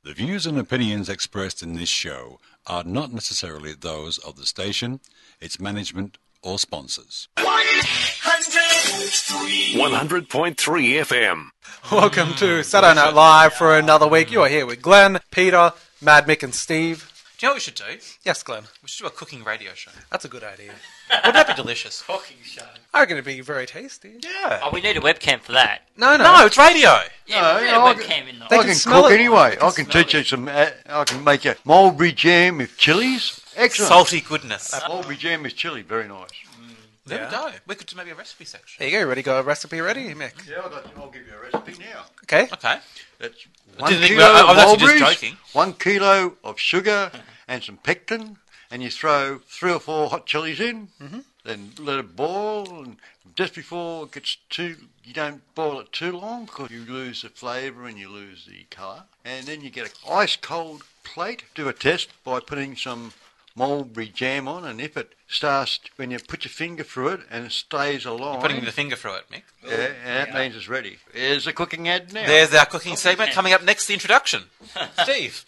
The views and opinions expressed in this show are not necessarily those of the station, its management, or sponsors. 100.3 FM. Welcome to Saturday Night Live for another week. You are here with Glenn, Peter, Mad Mick and Steve. Do you know what we should do? Yes, Glenn. We should do a cooking radio show. That's a good idea. Wouldn't that be delicious? Cooking show. I reckon it'd be very tasty. Yeah. Oh, we need a webcam for that. No. No, it's radio. Yeah, we need a I webcam in the They I can can smell cook it. anyway. They I can teach you some. I can make a mulberry jam with chilies. Excellent. Salty goodness. Mulberry jam with chili, very nice. There Yeah. we go. We could do maybe a recipe section. There you go. Ready? Got a recipe ready, Mick? Yeah, I'll give you a recipe now. Okay. Okay. That's I 1 didn't think- kilo I of was actually just mulberries, joking. 1 kilo of sugar and some pectin, and you throw 3 or 4 hot chilies in. Then let it boil, and just before it gets too, you don't boil it too long because you lose the flavour and you lose the colour. And then you get an ice cold plate. Do a test by putting some mulberry jam on, and if it starts, when you put your finger through it and it stays along, Putting the finger through it, Mick. yeah, and that means it's ready. Here's the cooking ad now. There's our cooking segment coming up next, the introduction. Steve.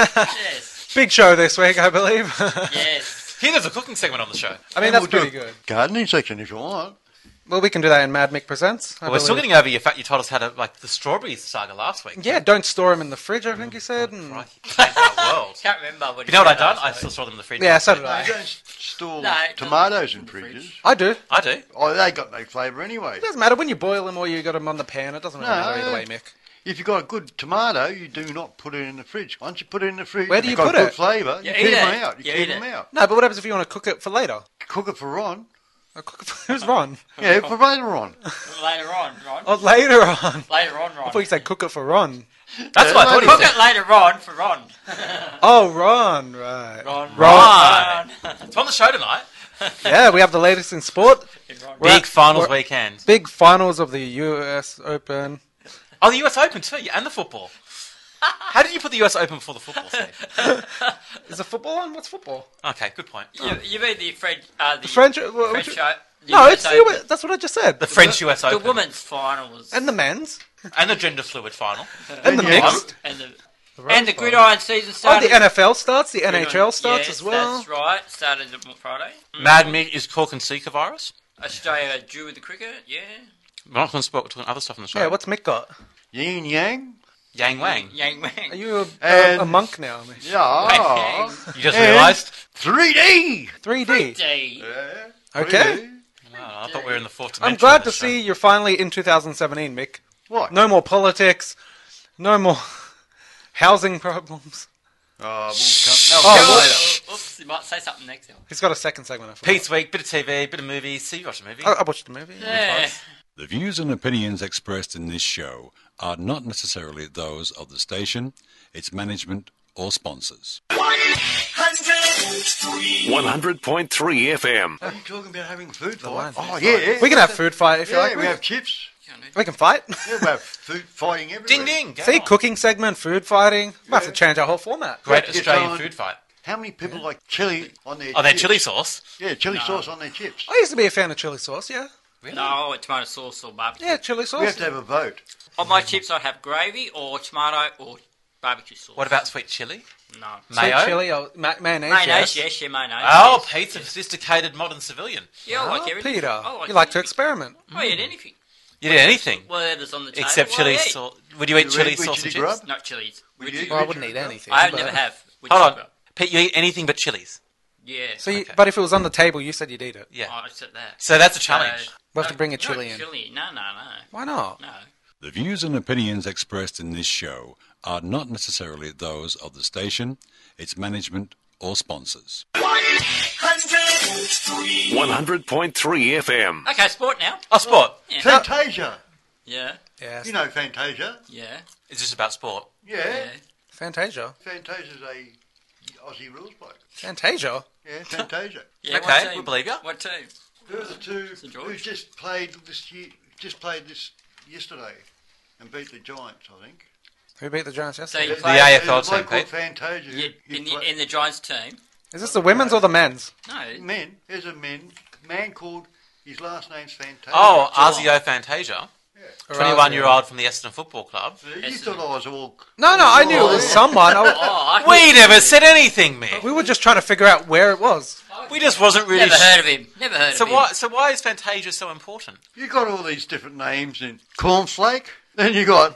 Yes. Big show this week, I believe. Yes. Here, there's a cooking segment on the show. I mean, And that's we'll do pretty a good. gardening section if you want. Well, we can do that in Mad Mick Presents. I Well, we're still believe. getting over your fact you told us how to, like, the strawberry saga last week. Yeah, don't store them in the fridge, I think you said. And... Crikey. Changed our world. Can't remember what You know what I said done? last I week. still saw them in the fridge. Yeah, so did You I. don't store No, tomatoes in in the fridge. fridges. I do. It I do. Oh, they got no flavour anyway. doesn't matter when you boil them or you got them on the pan. It doesn't really matter either way, Mick. If you've got a good tomato, you do not put it in the fridge. Once you put it in the fridge, Where do it's you got put good it? flavour, you You keep eat them it. out. You You keep eat them it. out. No, but what happens if you want to cook it for later? Cook it for Ron. Cook it for... Who's Ron? Yeah, for later on. Later on, Ron. Oh, later on. Later on, Ron. I thought you said cook it for Ron. That's what I thought he Cook said. it later on for Ron. Oh, Ron, right. Ron. Right. It's on the show tonight. Yeah, we have the latest in sport. Ron. We're Big at- finals we're- weekend. Big finals of the US Open. Oh, the US Open too, yeah, and the football. How did you put the US Open before the football, Steve? Is the football on? What's football? Okay, good point. You mean the French... The French... French show? the No, US it's the Open. US, that's what I just said. The French US The Open. women's final was... And the men's. And the gender fluid final. And the Yeah. mixed. And the Rose gridiron season Oh, started... the NFL starts. The NHL starts yes, as well. That's right. Started on Friday. Mad Mick is Cork and Zika virus. Australia drew with the cricket, yeah. We're not going to sport, we're talking other stuff on the show. Yeah, what's Mick got? Yin yang. Yang Wang. Yang Are Wang. you And- a monk now, Mick? Yeah. You just And realised? 3D. 3D. D. Yeah. Okay. 3D. Oh, I thought we were in the fourth dimension. I'm glad of to this show. see you're finally in 2017, Mick. What? No more politics. No more housing problems. Oh, Oh, later. Oops, you might say something next time. He's got a second segment. I forgot. Pete's Week, bit of TV, bit of movies. See, you watch a movie. I watched the movie. Yeah. The views and opinions expressed in this show are not necessarily those of the station, its management, or sponsors. 100.3 FM. Are you talking about having food line. fight? Oh, yeah. We can have food fight if you Yeah, like. we have chips. We can fight. Yeah, we have food fighting everywhere. Ding ding. Go See, on. cooking segment, food fighting. We have to change our whole format. Great It's Australian on- food fight. How many people like chili on their Oh, their chips? chili sauce. Yeah, chili sauce on their chips. I used to be a fan of chili sauce, yeah. Really? No, tomato sauce or barbecue. Yeah, chili sauce. We have to have a vote. On my chips, I'd have gravy or tomato or barbecue sauce. What about sweet chili? No. Sweet Mayo? chili, mayonnaise, Mayonnaise, yes. yes, yeah, mayonnaise. Oh, yes. Pete's a sophisticated modern civilian. Yeah, I like Oh, everything. Peter, I like you like to anything. experiment. I eat anything. You did anything Whatever's on the table. except well, chili I eat. sauce. Would you eat You chili eat- would sauce you and grub? chips? Not chilies. Would Would you- you? Well, I wouldn't eat anything. I but- never have. Would Hold you on. grub? Pete, you eat anything but chilies. Yeah. So, you, Okay. but if it was on the table, you said you'd eat it. Yeah. I accept that. So that's a challenge. We'll have to bring a No, chili in. Chili. No. Why not? No. The views and opinions expressed in this show are not necessarily those of the station, its management, or sponsors. 100.3 FM. Okay, sport now. Oh, sport. Yeah. Fantasia. Yeah. Yes. You know Fantasia. Yeah. Is this about sport? Yeah. Yeah. Fantasia. Fantasia's a Aussie rules bloke. Fantasia. Yeah, Fantasia. Yeah, Okay, what team? we believe ya. What team? Who are the two St. George. who just played this year, yesterday and beat the Giants, I think. Who beat the Giants So yesterday? you The play AFL bloke team, called Pete. Fantasia. you, he in, play- the, in the Giants team. Is this the women's or the men's? No. men. There's a man called, his last name's Fantasia. Oh, Geelong. Arsio Fantasia. 21-year-old from the Essendon Football Club. You thought I was all... No, I knew it was someone. We never said anything, Mick. We were just trying to figure out where it was. We just wasn't really Never heard of him. Never heard So of him. why? So why is Fantasia so important? You got all these different names in Cornflake. Then you got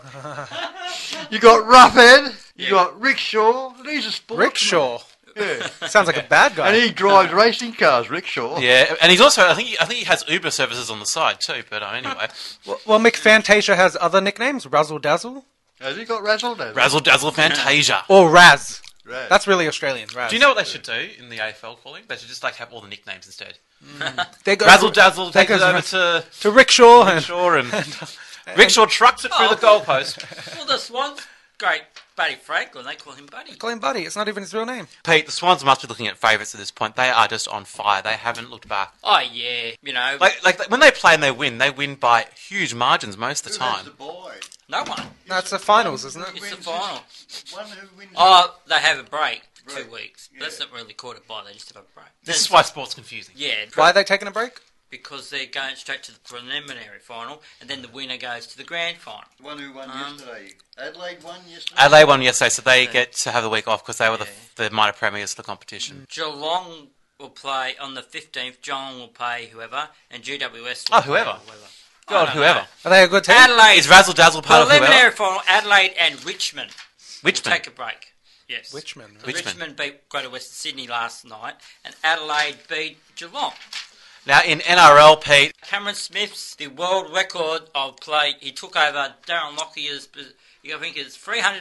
Roughhead. You got Rickshaw. These are sportsmen. Rickshaw. Yeah. Sounds like a bad guy. And he drives racing cars, Rickshaw. Yeah, and he's also I think he has Uber services on the side too. But anyway, Well, Mick Fantasia has other nicknames. Razzle Dazzle. Has he got Razzle Dazzle? Razzle Dazzle Fantasia. Or Raz. Right. That's really Australian, Raz. Do you know what they should do in the AFL calling? They should just have all the nicknames instead. They go Razzle Dazzle that takes it goes over to to Rickshaw. Rickshaw and Rickshaw trucks it through the goalpost. Well, the Swans, great Buddy Franklin, they call him Buddy. Call him Buddy. It's not even his real name. Pete, the Swans must be looking at favourites at this point. They are just on fire. They haven't looked back. Oh, yeah, you know, Like when they play and they win by huge margins most of the Who has time. the boy? no one. No, it's the finals, isn't it? It's the final. One who wins. Oh, they have a break for 2 Right. weeks. Yeah. That's not really called a bye, they just have a break. This is why sport's confusing. Yeah, Why are they taking a break? because they're going straight to the preliminary final, and then the winner goes to the grand final. One who won yesterday. Adelaide won yesterday. Adelaide won yesterday, so they get to have the week off because they were the minor premiers of the competition. Geelong will play on the 15th. Geelong will play whoever, and GWS will Whoever. play God, I don't whoever. know. Are they a good team? Adelaide. Is Razzle Dazzle part of Preliminary whoever? final, Adelaide and Richmond will Richmond. take a break. Yes. Richmond. So Richmond beat Greater Western Sydney last night, and Adelaide beat Geelong. Now in NRL, Pete, Cameron Smith's the world record of play. He took over Darren Lockyer's, I think it's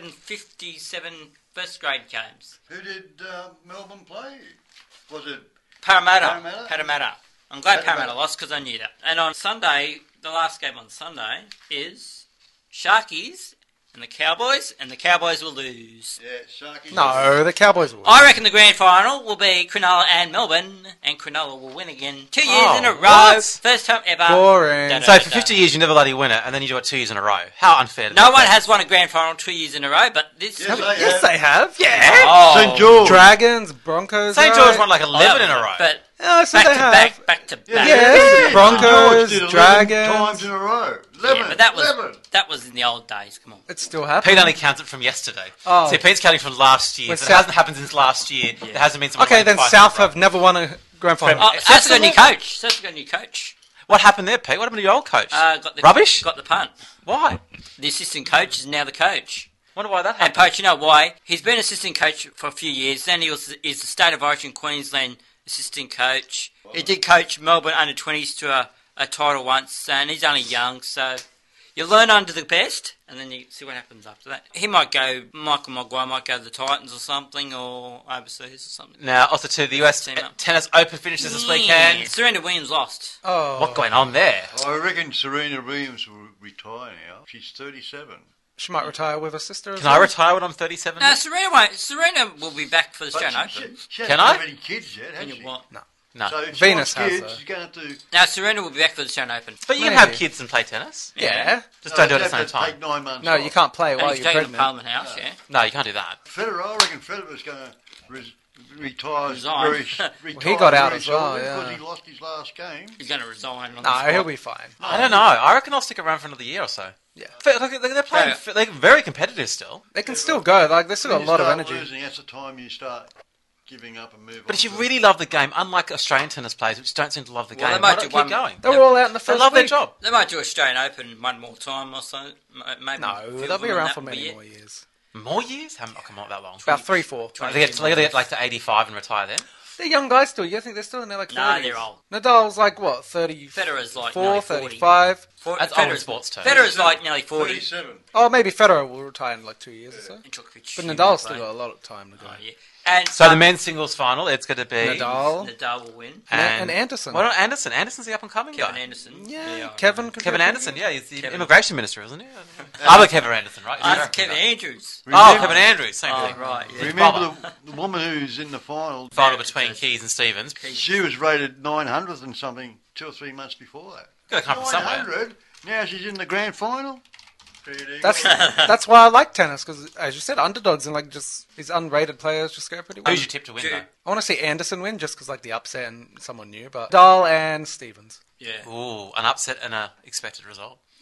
357 first grade games. Who did Melbourne play? Was it Parramatta. I'm glad Parramatta. Parramatta lost because I knew that. And on Sunday, the last game on Sunday is Sharkies and the Cowboys will lose. Yeah, Sharky. No, the Cowboys will. I reckon the grand final will be Cronulla and Melbourne, and Cronulla will win again 2 years Oh, in a row. what? First time ever. Boring. so for 50 years you never bloody win it, and then you do it 2 years in a row. How unfair! No one has won a grand final 2 years in a row, but this... Yes, Yes, they have. Yeah. Oh. St. George. Dragons, Broncos. St. right? George won like 11 in a row. But Oh, so back they to have. back to back. Yeah, Broncos, St. George did 11 Dragons. times in a row. 11. Yeah, but that was 11. that was in the old days. Come on. It still happens. Pete only counts it from yesterday. Oh. See, Pete's counting from last year. When So it South- hasn't happened since last year. There hasn't been someone Okay, winning then twice South in a row. have never won a grand final. Oh, It's South's got a new absolutely- coach. South's got a new coach. What happened there, Pete? What happened to your old coach? Got the Rubbish? Got the punt. Why? The assistant coach is now the coach. Wonder why that And happened. Poach, you know why? He's been assistant coach for a few years. Then is the State of Origin Queensland assistant coach. He did coach Melbourne under 20s to a title once, and he's only young, so you learn under the best, and then you see what happens after that. He might go, Michael Maguire might go to the Titans or something, or overseas or something. Now, also to the US Team up. Tennis Open finishes this weekend. Serena Williams lost. Oh, What's going on there? I reckon Serena Williams will retire now. She's 37. she might retire with her sister. As Can I retire when I'm 37? No, Serena won't. Serena will be back for the But Australian she Open. hasn't Can I? have any kids yet, has Can you she? what? No. So if she Venus wants has, kids, though. she's going to have to... Now, Serena will be back for the Australian Open. But you can Maybe. have kids and play tennis. Yeah. Just don't do it they'd at the same have to time. Take 9 months No, off. you can't play And while he's you're taking the pregnant. Parliament House, yeah. No, you can't do that. Federer, I reckon Federer's going to retire Resign. very he got out very as well, shortly yeah. because he lost his last game. He's going to resign on the No, spot. he'll be fine. I don't know. I reckon I'll stick around for another year or so. Yeah. Look, they're playing. Yeah. They're very competitive still. They can still go. Like they still got When a lot you of start energy. losing, that's the time you start giving up and move on. But if you to- really love the game, unlike Australian tennis players, which don't seem to love the Well, game, they might why do not one- keep going? They were all out in the They first love their week. job. They might do Australian Open one more time or so. Maybe No, a few they'll be more around than for that, many but more years. More years? How come not that long? About 3-4. They get like to 85 and retire then? They're young guys still. You think they're still in their like 40s? Nah, they're old. Nadal's like what, 34, Federer's like nearly 40. 35? That's old in sports terms. Federer's like nearly 40. 37. Oh, maybe Federer will retire in like 2 years or so. And Djokovic, But he Nadal's might still play. got a lot of time to go. Oh, yeah. And So the men's singles final, it's going to be Nadal Nadal will win. and Anderson. Why not Anderson? Anderson's the up and coming Kevin guy. Anderson. Yeah, I Kevin. know. could Kevin be a Anderson, yeah, he's the Kevin. immigration minister, isn't he? Other Kevin Anderson, right? He's That's American Kevin guy. Andrews. Oh, Kevin Andrews, same Oh, thing. right. Yeah. Remember the woman who's in the final? Final between Keys and Stevens. She was rated 900th and something 2 or 3 months before that. Got to come from somewhere. 900. Now she's in the grand final. That's why I like tennis because, as you said, underdogs and like just these unrated players just go pretty well. Who's your tip to win, though? I want to see Anderson win just because like the upset and someone new, but Dahl and Stevens. Yeah. Ooh, an upset and a expected result.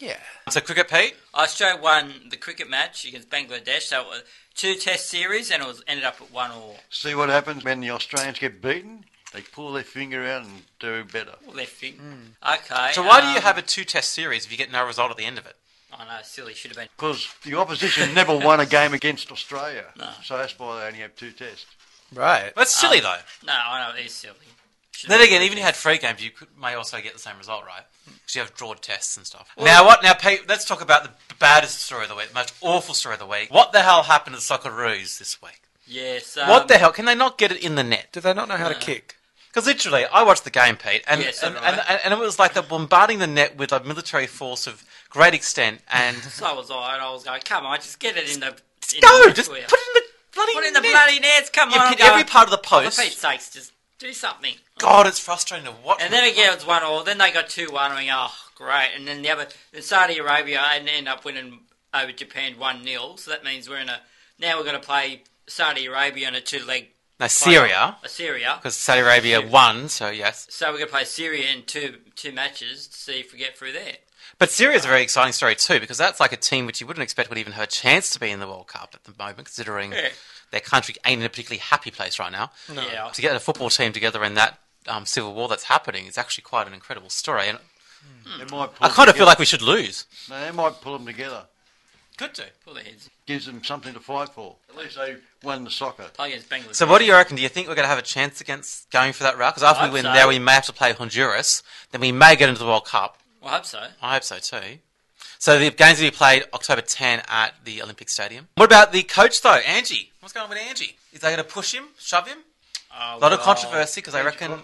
Yeah. So cricket, Pete? Australia won the cricket match against Bangladesh. So it was 2 test series and it ended up at 1-1. See what happens when the Australians get beaten? They pull their finger out and do better. Well, left thing. Okay. So why do you have a 2-test series if you get no result at the end of it? I know, silly. Should have been. Because the opposition never won a game against Australia. No. So that's why they only have 2 tests. Right. That's silly, though. No, I know, it is silly. Then again, even if you had 3 games, you may also get the same result, right? Because you have drawn tests and stuff. Now, Pete, let's talk about the baddest story of the week, the most awful story of the week. What the hell happened to the Socceroos this week? Yes. What the hell? Can they not get it in the net? Do they not know how to kick? Because literally, I watched the game, Pete, and, Yes, and, so and, did I. and it was like they're bombarding the net with a military force of great extent, and So was I, and I was going, come on, just get it in the... go, just put it in the bloody Put it in the net. bloody nets, come You on. pick I'm going, every part of the oh, post. for Pete's sakes, just do something. God, it's frustrating to watch. And then again, it was 1-1. Then they got 2-1. I mean, oh, great. And then then Saudi Arabia ended up winning over Japan 1-0. So that means now we're going to play Saudi Arabia in a 2-leg. No, Syria, Syria. because Saudi Arabia won, so yes. So we're going to play Syria in two matches to see if we get through there. But Syria's a very exciting story too, because that's like a team which you wouldn't expect would even have a chance to be in the World Cup at the moment, considering their country ain't in a particularly happy place right now. No. Yeah. To get a football team together in that civil war that's happening is actually quite an incredible story. And They might pull I them kind of feel together. like we should lose. No, they might pull them together. Good to. Pull their heads. Gives them something to fight for. At least they won the soccer. Play against Bangladesh. So what do you reckon? Do you think we're going to have a chance against going for that route? Because after I we win hope so. there, we may have to play Honduras. Then we may get into the World Cup. Well, I hope so. I hope so too. So the games will be played October 10 at the Olympic Stadium. What about the coach though, Angie? What's going on with Angie? Is they going to push him, shove him? Oh, A lot of well, controversy because I reckon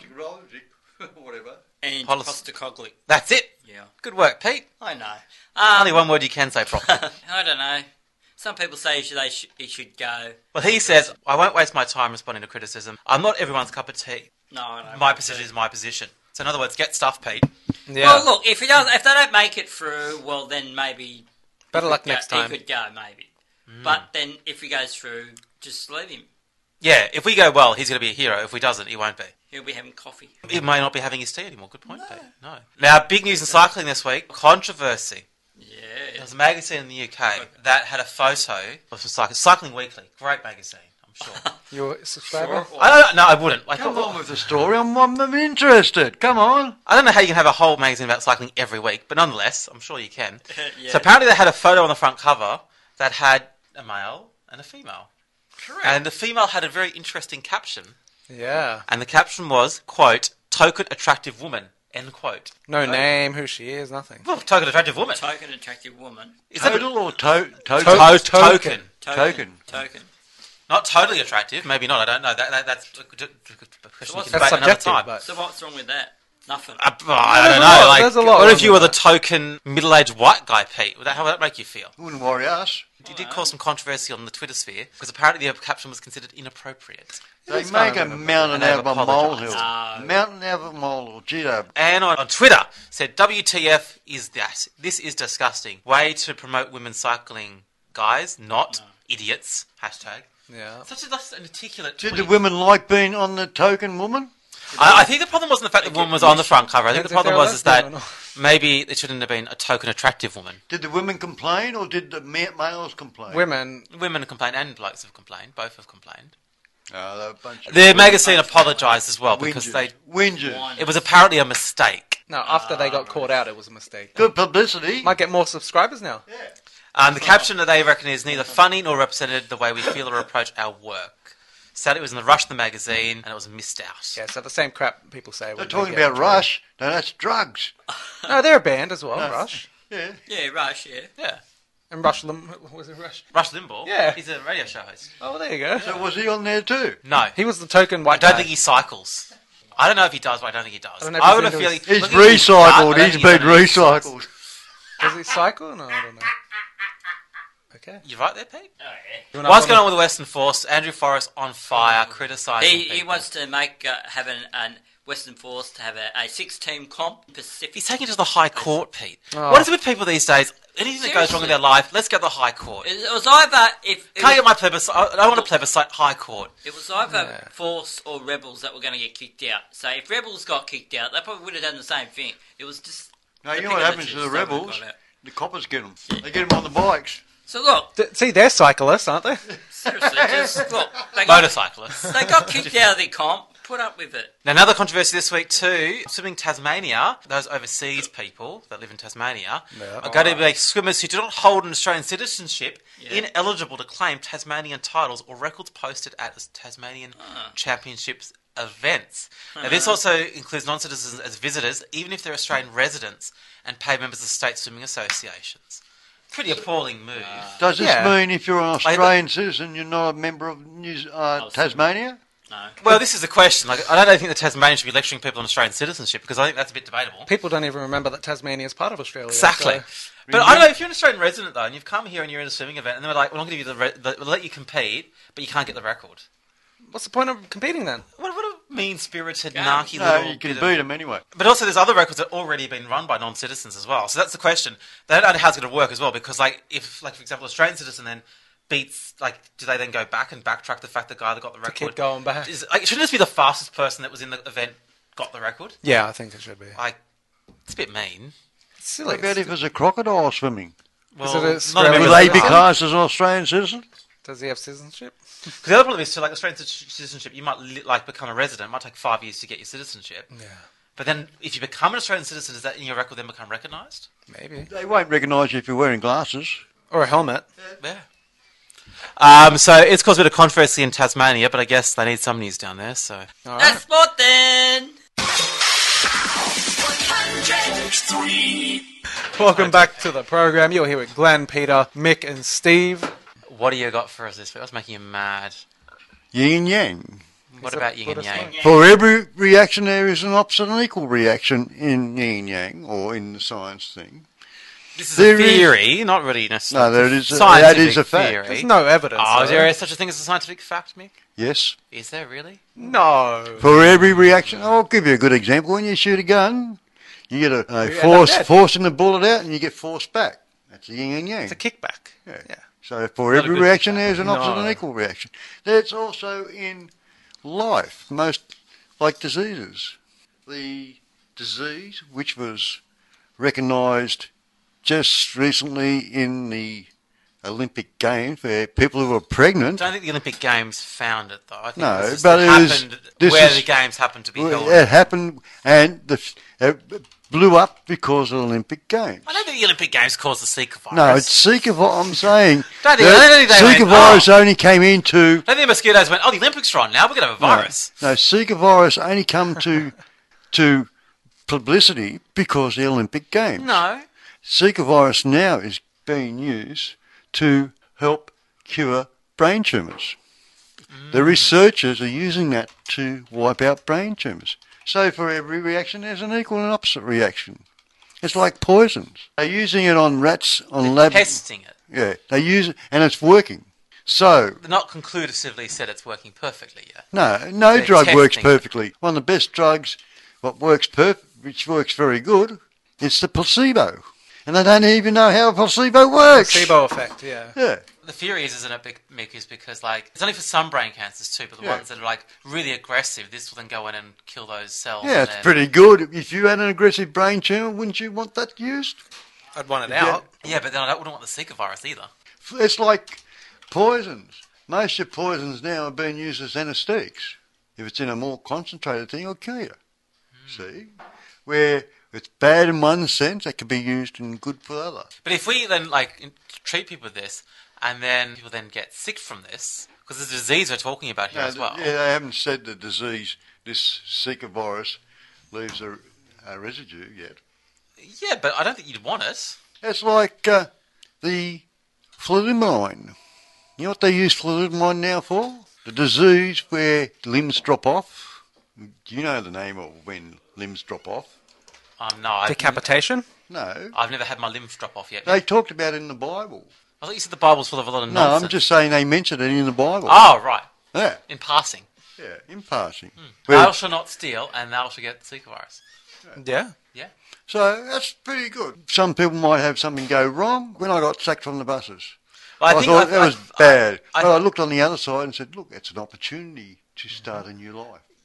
Whatever. And Policy. Postecoglou. that's it. Yeah. Good work, Pete. I know. Only one word you can say properly. I don't know. Some people say he should go. Well, he says, I won't waste my time responding to criticism. I'm not everyone's cup of tea. No, I don't. My position is my position. So in other words, get stuff, Pete. Yeah. Well, look, if they don't make it through, well, then maybe Better luck next time. He could go, maybe. But then if he goes through, just leave him. Yeah, if we go well, he's going to be a hero. If we doesn't, he won't be. He'll be having coffee. He may not be having his tea anymore. Good point, Pete. No. Now, big news in cycling this week. Controversy. There Yeah. was a magazine in the UK that had a photo of Cycling Weekly. Great magazine, I'm sure. You're a subscriber? Sure. I wouldn't. Come on with the story. I'm interested. Come on. I don't know how you can have a whole magazine about cycling every week, but nonetheless, I'm sure you can. Yeah. So apparently they had a photo on the front cover that had a male and a female. Correct. And the female had a very interesting caption. Yeah. And the caption was, quote, token attractive woman, end quote. No name, who she is, nothing. Well, token attractive woman. Token attractive woman. Is that Total or token? token? Token. Token. Not totally attractive. Maybe not. I don't know. That's a question you what's- can That's debate another subjective, time. but... So what's wrong with that? Nothing. I don't There's a know. lot- Like, there's a lot what wrong if you were with the that. token middle-aged white guy, Pete? How would that make you feel? Wouldn't worry us. You did cause some controversy on the Twitter sphere because apparently the caption was considered inappropriate. They It's make kind a of mountain and out of a they've apologised. molehill. No. Mountain out of a molehill. Gee, And on Twitter said, WTF is that? This is disgusting. Way to promote women cycling, guys, not idiots. Hashtag. Yeah. Such an articulate did tweet. the women like being on the token woman? I think the problem wasn't the fact that the woman was on the front cover. I think the Depends if problem they're was that lesbian or not. maybe it shouldn't have been a token attractive woman. Did the women complain or did the males complain? Women, Women complained and blokes have complained. Both have complained. Oh, they're a bunch of The magazine apologised as well because whingers. Whingers. it was apparently a mistake. no, after they got caught out, it was a mistake. Good publicity. Might get more subscribers now. The caption that they reckon is neither funny nor represented the way we feel or approach our work. Sadly, it was in the Rush the magazine and it was missed out. Yeah, so the same crap people say. They're when talking they get about Rush. No, that's drugs. No, they're a band as well, No. Rush. Yeah. Yeah, Rush, yeah. Yeah. And Rush was it Rush? Rush Limbaugh? Yeah. He's a radio show host. Oh, well, there you go. So was he on there too? No. He was the token I white don't guy. think he cycles. I don't know if he does, but I don't think he does. I don't know if I he's would have into feeling his- He's recycled. He's been recycled. Does he cycle? No, I don't know. Okay. You right there, Pete? Oh, yeah. You wanna What's have going on with the Western Force? Andrew Forrest on fire, criticising He people. wants to have an Western Force to have a 6-team comp Pacific. He's taking it to the High Court, Pete. Oh. What is it with people these days? Anything that goes wrong in their life, let's go to the High Court. It was either Can't get my plebiscite. I don't want a plebiscite. High Court. It was either Yeah. Force or Rebels that were going to get kicked out. So if Rebels got kicked out, they probably would have done the same thing. It was just... Now, you the know what pick of happens to juice, the they would've rebels? got out. The coppers get them. They get them on the bikes. So look, See, they're cyclists, aren't they? seriously, just look. They got Motorcyclists. kicked out of the comp. Put up with it. Now, another controversy this week too, Swimming Tasmania, those overseas people that live in Tasmania, are going to make swimmers who do not hold an Australian citizenship ineligible to claim Tasmanian titles or records posted at Tasmanian Championships events. Now, this also includes non-citizens as visitors, even if they're Australian residents and paid members of state swimming associations. Pretty appalling move. Does this Yeah. mean if you're an Australian citizen, you're not a member of Tasmania? No. Well, this is the question. Like, I don't think the Tasmanians should be lecturing people on Australian citizenship because I think that's a bit debatable. People don't even remember that Tasmania is part of Australia. Exactly. so- But I don't know, if you're an Australian resident, though, and you've come here and you're in a swimming event, and they're like, we're not going to give you we'll let you compete, but you can't get the record. What's the point of competing then? What a mean-spirited, Yeah. narky No, little you can bit beat of... them anyway. But also there's other records that have already been run by non-citizens as well. So that's the question. They don't know how it's going to work as well, because, like, if, like, for example, an Australian citizen then beats, like, do they then go back and backtrack the fact the guy that got the record? Keep going back. Shouldn't this be the fastest person that was in the event got the record? Yeah, I think it should be. Like, it's a bit mean. It's silly. What about if there's a crocodile swimming? Well, it not a Australian member Will of they the be citizen? classed as an Australian citizen? Does he have citizenship? Because the other problem is, to like Australian citizenship, you might like become a resident. It might take 5 years to get your citizenship. Yeah, But then, if you become an Australian citizen, does that in your record then become recognised? maybe. They won't recognise you if you're wearing glasses. Or a helmet. Yeah. So it's caused a bit of controversy in Tasmania, but I guess they need some news down there. So All right. That's sport then. Welcome back to the program. You're here with Glenn, Peter, Mick, and Steve. what do you got for us this week? What's making you mad? Yin and yang. What Is about that yin what and it's yang? like? For every reaction, there is an opposite and equal reaction in yin and yang, or in the science thing. This is There a is- theory, not really necessarily. No, there is. That Scientific is a fact. theory. There's no evidence. Oh, is though. there such a thing as a scientific fact, Mick? Yes. Is there really? No. For every reaction, I'll give you a good example. When you shoot a gun, you get a end up force dead. forcing the bullet out, and you get force back. That's a yin and yang. It's a kickback. Yeah. Yeah. So for Not a every good reaction, fact. there's an opposite No. and equal reaction. That's also in life. Most like diseases. The disease which was recognised just recently in the Olympic Games, where people who were I pregnant, don't think the Olympic Games found it, though. I think No, this is- but it it is- happened this where is- the Games happened to be held. it happened, and it blew up because of the Olympic Games. I don't think the Olympic Games caused the Zika virus. No, it's Zika virus. I'm saying I don't think they Zika went, virus only came into. I don't think the mosquitoes went, oh, the Olympics are on now, we're going to have a virus. No, Zika virus only come to publicity because of the Olympic Games. No. Zika virus now is being used to help cure brain tumours. The researchers are using that to wipe out brain tumours. So for every reaction, there's an equal and opposite reaction. It's like poisons. They're using it on rats, on lab. Testing it. Yeah, they use it, and it's working. So They're not conclusively said it's working perfectly yet. no They're drug works testing it. perfectly. One of the best drugs, which works very good, is the placebo. And they don't even know how a placebo works. Placebo effect, yeah. Yeah. The theory is, isn't it, Mick, is because, like, it's only for some brain cancers too, but the Yeah. ones that are, like, really aggressive, this will then go in and kill those cells. Yeah, and it's then- pretty good. If you had an aggressive brain tumour, wouldn't you want that used? I'd want it Yeah. out. Yeah, but then I wouldn't want the Zika virus either. It's like poisons. Most of poisons now are being used as anaesthetics. If it's in a more concentrated thing, it'll kill you. See? Where it's bad in one sense, it can be used and good for the other. But if we then, like, treat people with this, and then people then get sick from this, because there's a disease we're talking about here as well. Yeah, they haven't said the disease, this Zika virus, leaves a residue yet. Yeah, but I don't think you'd want it. It's like the flutamine. You know what they use flutamine now for? The disease where limbs drop off. Do you know the name of when limbs drop off? No, I've Decapitation? No. never had my lymph drop off yet. They talked about it in the Bible. I thought you said the Bible's full of a lot of No, nonsense. I'm just saying they mentioned it in the Bible. Oh, right. Yeah, In passing. yeah, in passing. Thou Well, shalt not steal, and thou shalt get the Zika virus. Yeah. Yeah. so that's pretty good. Some people might have something go wrong. When I got sacked from the buses, Well, I thought that was bad. I- but I looked on the other side and said, look, it's an opportunity to start a new life.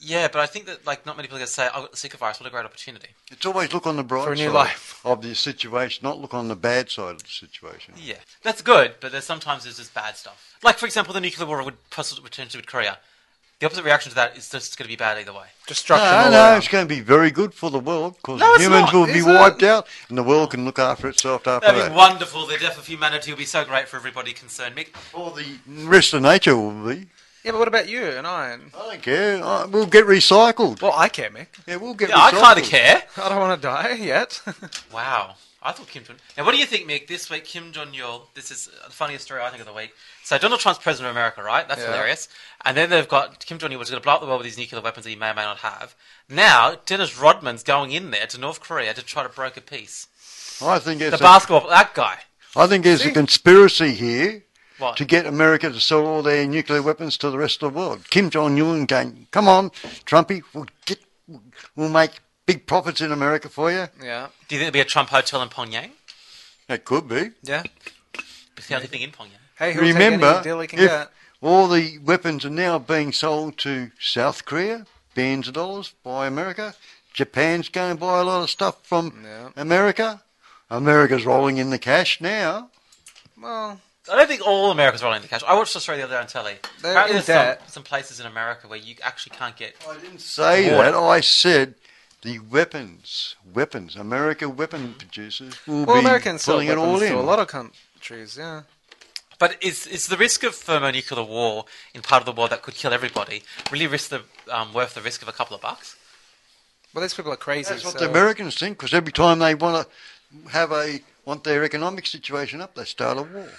Yeah, but I think that like not many people are going to say, "I got the Zika virus. What a great opportunity." It's always look on the bright For a new side life. of the situation, not look on the bad side of the situation. Yeah, that's good, but sometimes there's just bad stuff. Like for example, the nuclear war would possibly potentially with Korea. The opposite reaction to that is just going to be bad either way. Destruction No, all no, around. it's going to be very good for the world because No, it's humans not, will be is it? wiped out and the world can look after itself after That'd that. be wonderful. The death of humanity will be so great for everybody concerned. Mick, Or the rest of nature will be. Yeah, but what about you and I? I don't care. We'll get recycled. Well, I care, Mick. Yeah, we'll get yeah, I recycled. kind of care. I don't want to die yet. Wow. I thought Kim Jong. Now, what do you think, Mick? This week, Kim Jong Il. This is the funniest story I think of the week. So, Donald Trump's president of America, right? That's Yeah. hilarious. And then they've got Kim Jong Il, which is going to blow up the world with these nuclear weapons that he may or may not have. Now, Dennis Rodman's going in there to North Korea to try to broker peace. I think The it's basketball, that guy. there's a conspiracy here What? to get America to sell all their nuclear weapons to the rest of the world. Kim Jong-un going, come on, Trumpy, we'll make big profits in America for you. yeah. Do you think there'll be a Trump hotel in Pyongyang? That could be. Yeah. It's the only thing in Pyongyang. Hey, he'll take Remember, any deal he can if get. all the weapons are now being sold to South Korea, billions of dollars by America, Japan's going to buy a lot of stuff from Yeah. America. America's rolling in the cash now. Well, I don't think all America's rolling in the cash. I watched the story the other day on telly. They're Apparently in there's debt. some places in America where you actually can't get... I didn't say Water. that. I said the weapons. America weapon producers will well, be Americans sell pulling it all weapons in. to a lot of countries, yeah. But is the risk of thermonuclear war in part of the world that could kill everybody really worth the risk of a couple of bucks? Well, these people are crazy. That's what so- the Americans think, because every time they want to want their economic situation up, they start a war.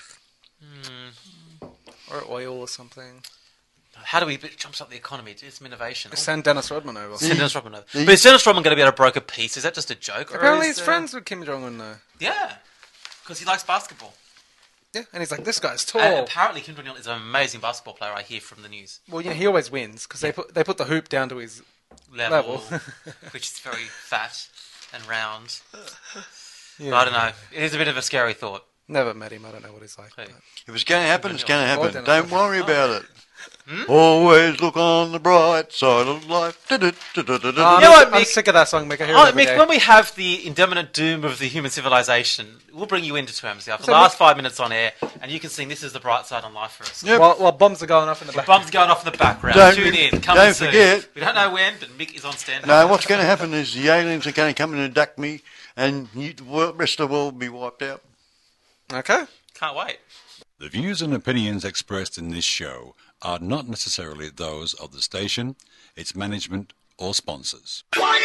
Or oil or something. How do we jump up the economy? Do some innovation. Send Dennis Rodman over. Send Dennis Rodman over. the- But is Dennis Rodman going to be able to broker peace? Is that just a joke? or Apparently is he's friends with Kim Jong-un, though. Yeah, because he likes basketball. Yeah, and he's like, this guy's tall. And apparently Kim Jong-il is an amazing basketball player, I hear from the news. Well, yeah, he always wins, because they put the hoop down to his... Level, Level. which is very fat and round. Yeah. But I don't know. It is a bit of a scary thought. Never met him, I don't know what he's like. Hey. but- If it's going to happen, it's going to Or happen. Dennis Don't worry about it. Hmm? Always look on the bright side of life. Oh, You I'm, know what, I'm Mick? sick of that song, Mick. I hear it Oh, every Mick, day. when we have the imminent doom of the human civilization, we'll bring you into terms here for the So last 5 minutes on air, and you can sing This Is the Bright Side on Life for us. Yep. While bombs are going off in the back. Bombs going off in the background. Don't- Tune in. Come don't soon. forget- We don't know when, but Mick is on standby. No, what's going to happen is the aliens are going to come and abduct me, and the rest of the world will be wiped out. Okay. Can't wait. The views and opinions expressed in this show are not necessarily those of the station, its management, or sponsors.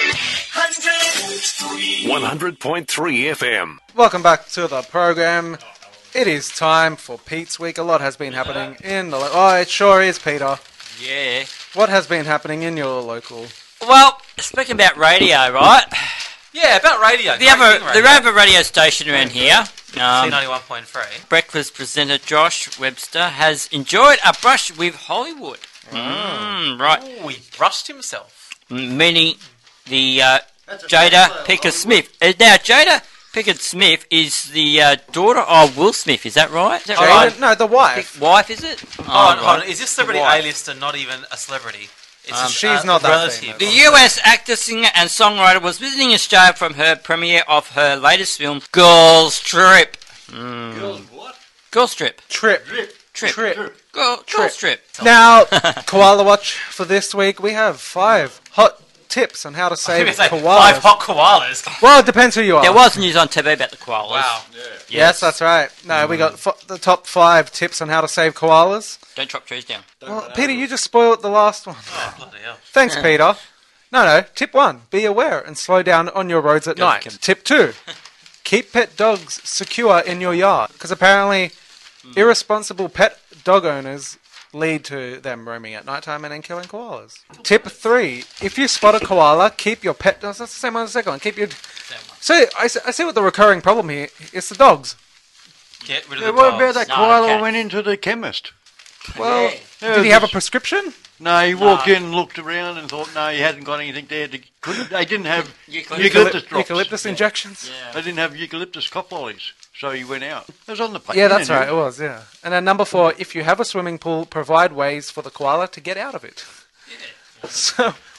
100.3 FM. Welcome back to the program. It is time for Pete's Week. A lot has been happening in the... Oh, it sure is, Peter. Yeah. What has been happening in your local... Well, speaking about radio, right? Yeah, about radio. They have a radio station around here. C91.3. Breakfast presenter Josh Webster has enjoyed a brush with Hollywood. Right. Oh, he brushed himself. Meaning the Jada Pinkett Smith. Now, Jada Pinkett Smith is the daughter of Will Smith. Is that right? Is that Jada? right? No, the wife. Wife, is it? Hold on. Is this celebrity Wife. A-lister not even a celebrity? It's just she's not that relative. famous. The US actor, singer and songwriter was visiting Australia from her premiere of her latest film, Girls Trip. Girls, what? Girls Trip. Trip. Trip. Girls Trip. Now, Koala Watch for this week. We have 5 hot tips on how to I save was gonna say, koalas. 5 hot koalas. Well, it depends who you are. There was news on TV about the koalas. Wow. Yes, that's right. No, we got the top 5 tips on how to save koalas. Don't chop trees down. Well, Peter, you just spoiled the last one. Oh, bloody hell. Thanks, Peter. No. Tip 1, be aware and slow down on your roads at Go night. for it. Tip 2, keep pet dogs secure in your yard. Because apparently, irresponsible pet dog owners lead to them roaming at nighttime and then killing koalas. Tip 3, if you spot a koala, keep your pet... That's the same one as the second one. Keep your... So, I see what the recurring problem here is the dogs. Get rid of Yeah, the what dogs. about that No, koala okay. went into the chemist? Well, Yeah, did he have a just- prescription? No, he walked in, looked around, and thought, no, he hasn't got anything there. They didn't have eucalyptus drops. Eucalyptus injections? They didn't have eucalyptus cop lollies, so he went out. It was on the plate. Yeah, that's right. It was, yeah. And then number 4, if you have a swimming pool, provide ways for the koala to get out of it. So,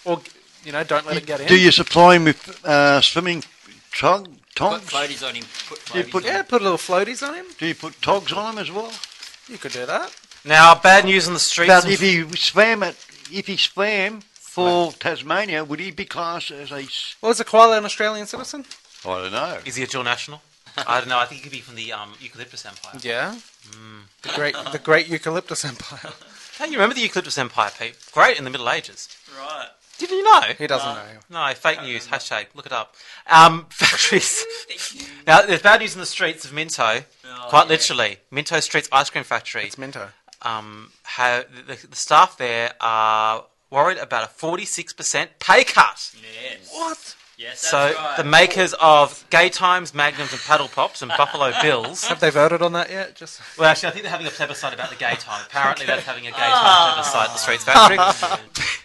Or, don't let it get in. Do you supply him with swimming Put togs? floaties on him. Put Do you floaties put- on him. Yeah, put little floaties on him. Do you put togs on him as well? You could do that. Now, bad news on the streets. But and- if he swam for Tasmania, would he be classed as a? Well, is a koala an Australian citizen? I don't know. Is he a dual national? I don't know. I think he could be from the Eucalyptus Empire. Yeah. The great Eucalyptus Empire. Hey, you remember the Eucalyptus Empire, Pete? Great in the Middle Ages. Right. Didn't you know? He doesn't know. No, fake news. Hashtag. Look it up. Factories. Now, there's bad news in the streets of Minto. Quite literally. Minto Streets Ice Cream Factory. It's Minto. The staff there are worried about a 46% pay cut. Yes. What? Yes, So that's right. the makers of Gay Times, Magnums and Paddle Pops and Buffalo Bills. Have they voted on that yet? Just Well, actually, I think they're having a plebiscite about the Gay Time. Apparently, they're having a Gay Time plebiscite at the Streets Factory.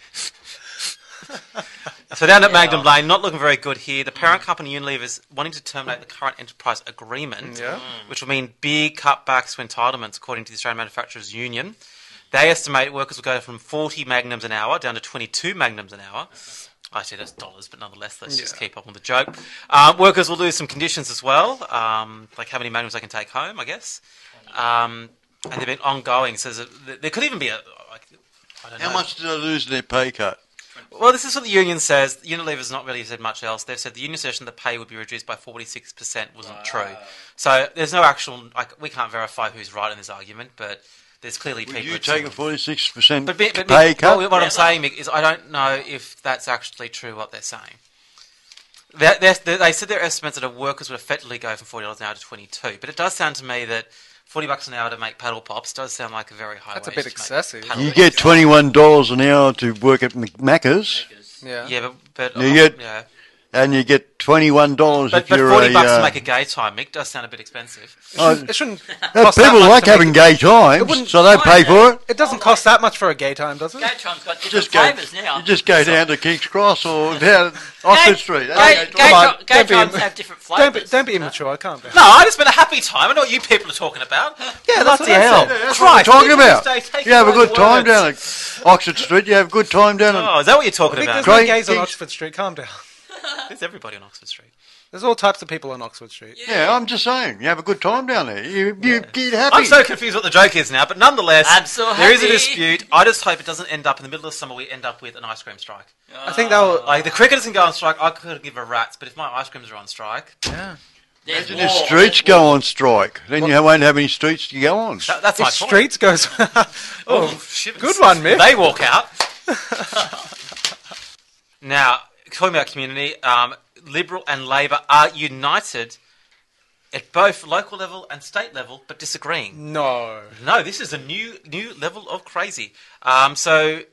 So down at Magnum Lane, not looking very good here. The parent company Unilever is wanting to terminate the current enterprise agreement, Yeah. which will mean big cutbacks to entitlements, according to the Australian Manufacturers Union. They estimate workers will go from 40 magnums an hour down to 22 magnums an hour. Actually, that's dollars, but nonetheless, let's just keep up on the joke. Workers will lose some conditions as well, like how many magnums they can take home, I guess. And they've been ongoing. So there could even be I don't know. How much do they lose in their pay cut? Well, this is what the union says. Unilever's not really said much else. They've said the union session the pay would be reduced by 46% wasn't true. So there's no actual, we can't verify who's right in this argument, but there's clearly Would people... you that take a say- 46% but pay Mick, cut? what I'm saying, Mick, is I don't know if that's actually true what they're saying. They said their estimates that workers would effectively go from $40 an hour to 22, but it does sound to me that $40 an hour to make paddle pops does sound like a very high That's a wage bit to make excessive. paddle You pops. get $21 an hour to work at Macca's, yeah. Yeah, but You get yeah. and you get $21 But if you're $40 a... to make a gay time, Mick, does sound a bit expensive. It shouldn't cost that people much like to having make- gay times, wouldn't- so they pay for it. It doesn't cost that much for a gay time, does it? Gay Time's got different Just go, flavours now. you just go down to King's Cross or down Oxford Street. Gay Come on, Gay don't be Times im- have different Don't flavours. be immature. Calm down. No, I just been a happy time. I know what you people are talking about. Yeah, that's Bloody what I hell. said. That's what we're talking about. Tuesday, take You have a your good time words. down at Oxford Street. You have a good time down at... Oh, is that what you're talking Vic, about? there's no Great gays on gigs. Oxford Street. Calm down. There's everybody on Oxford Street. There's all types of people on Oxford Street. Yeah, I'm just saying. You have a good time down there. You get happy. I'm so confused what the joke is now, but nonetheless, I'm so there is a happy. dispute. I just hope it doesn't end up in the middle of summer. We end up with an ice cream strike. I think they'll. Like the cricketers can go on strike. I couldn't give a rat's, but if my ice creams are on strike, Yeah. There's Imagine war. if streets go on strike. Then you won't have any streets to go on. that's my If point. streets goes. Oh, shivers. good one, Mick. They walk out. Now, talking about community, Liberal and Labor are united at both local level and state level, but disagreeing. No. No, this is a new level of crazy. State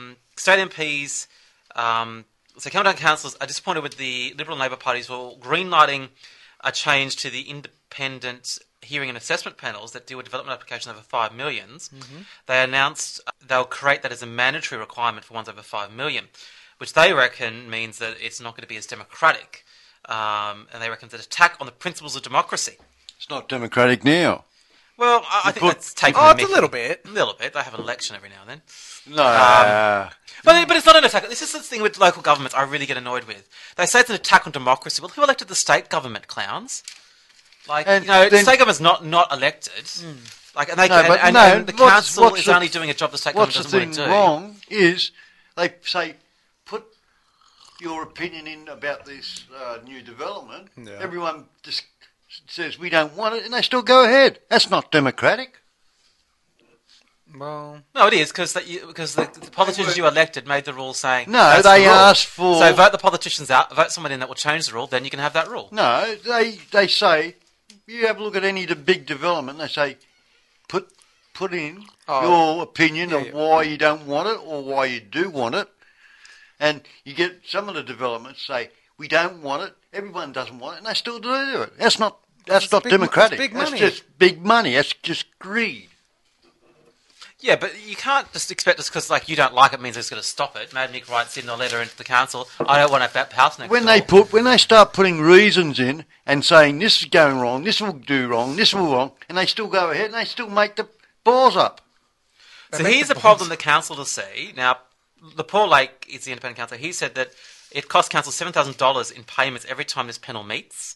MPs, so Countdown councillors are disappointed with the Liberal and Labor parties for greenlighting a change to the independent hearing and assessment panels that deal with development applications over 5 million. They announced they'll create that as a mandatory requirement for ones over 5 million, which they reckon means that it's not going to be as democratic. And they reckon it's an attack on the principles of democracy. It's not democratic now. Well, I think that's taking Oh, the it's a mickey. little bit. A little bit. They have an election every now and then. No. But it's not an attack. This is the thing with local governments I really get annoyed with. They say it's an attack on democracy. Well, who elected the state government, clowns? Like, And the then- state government's not elected. Like, and they No, but and, no, and the what's- council what's is the- only doing a job the state What's government the doesn't thing want to do. wrong is they say, put your opinion in about this new development. Yeah. Everyone just says we don't want it, and they still go ahead. That's not democratic. Well, No, it is because the politicians you elected made the rule saying No, that's they the rule. asked for... So vote the politicians out, vote someone in that will change the rule, then you can have that rule. No, they say, you have a look at any of the big development, they say, put in your opinion of why you don't want it or why you do want it. And you get some of the developments say, we don't want it, everyone doesn't want it, and they still do it. That's not big democratic. big That's money. just big money. That's just greed. Yeah, but you can't just expect us because you don't like it means it's going to stop it. Mad Nick writes in a letter into the council. I don't want a house next When door. they start putting reasons in and saying this is going wrong, this will do wrong, this will wrong, and they still go ahead and they still make the balls up. So here's a problem the council to see. Now, the Paul Lake is the independent counsel. He said that it costs council $7,000 in payments every time this panel meets.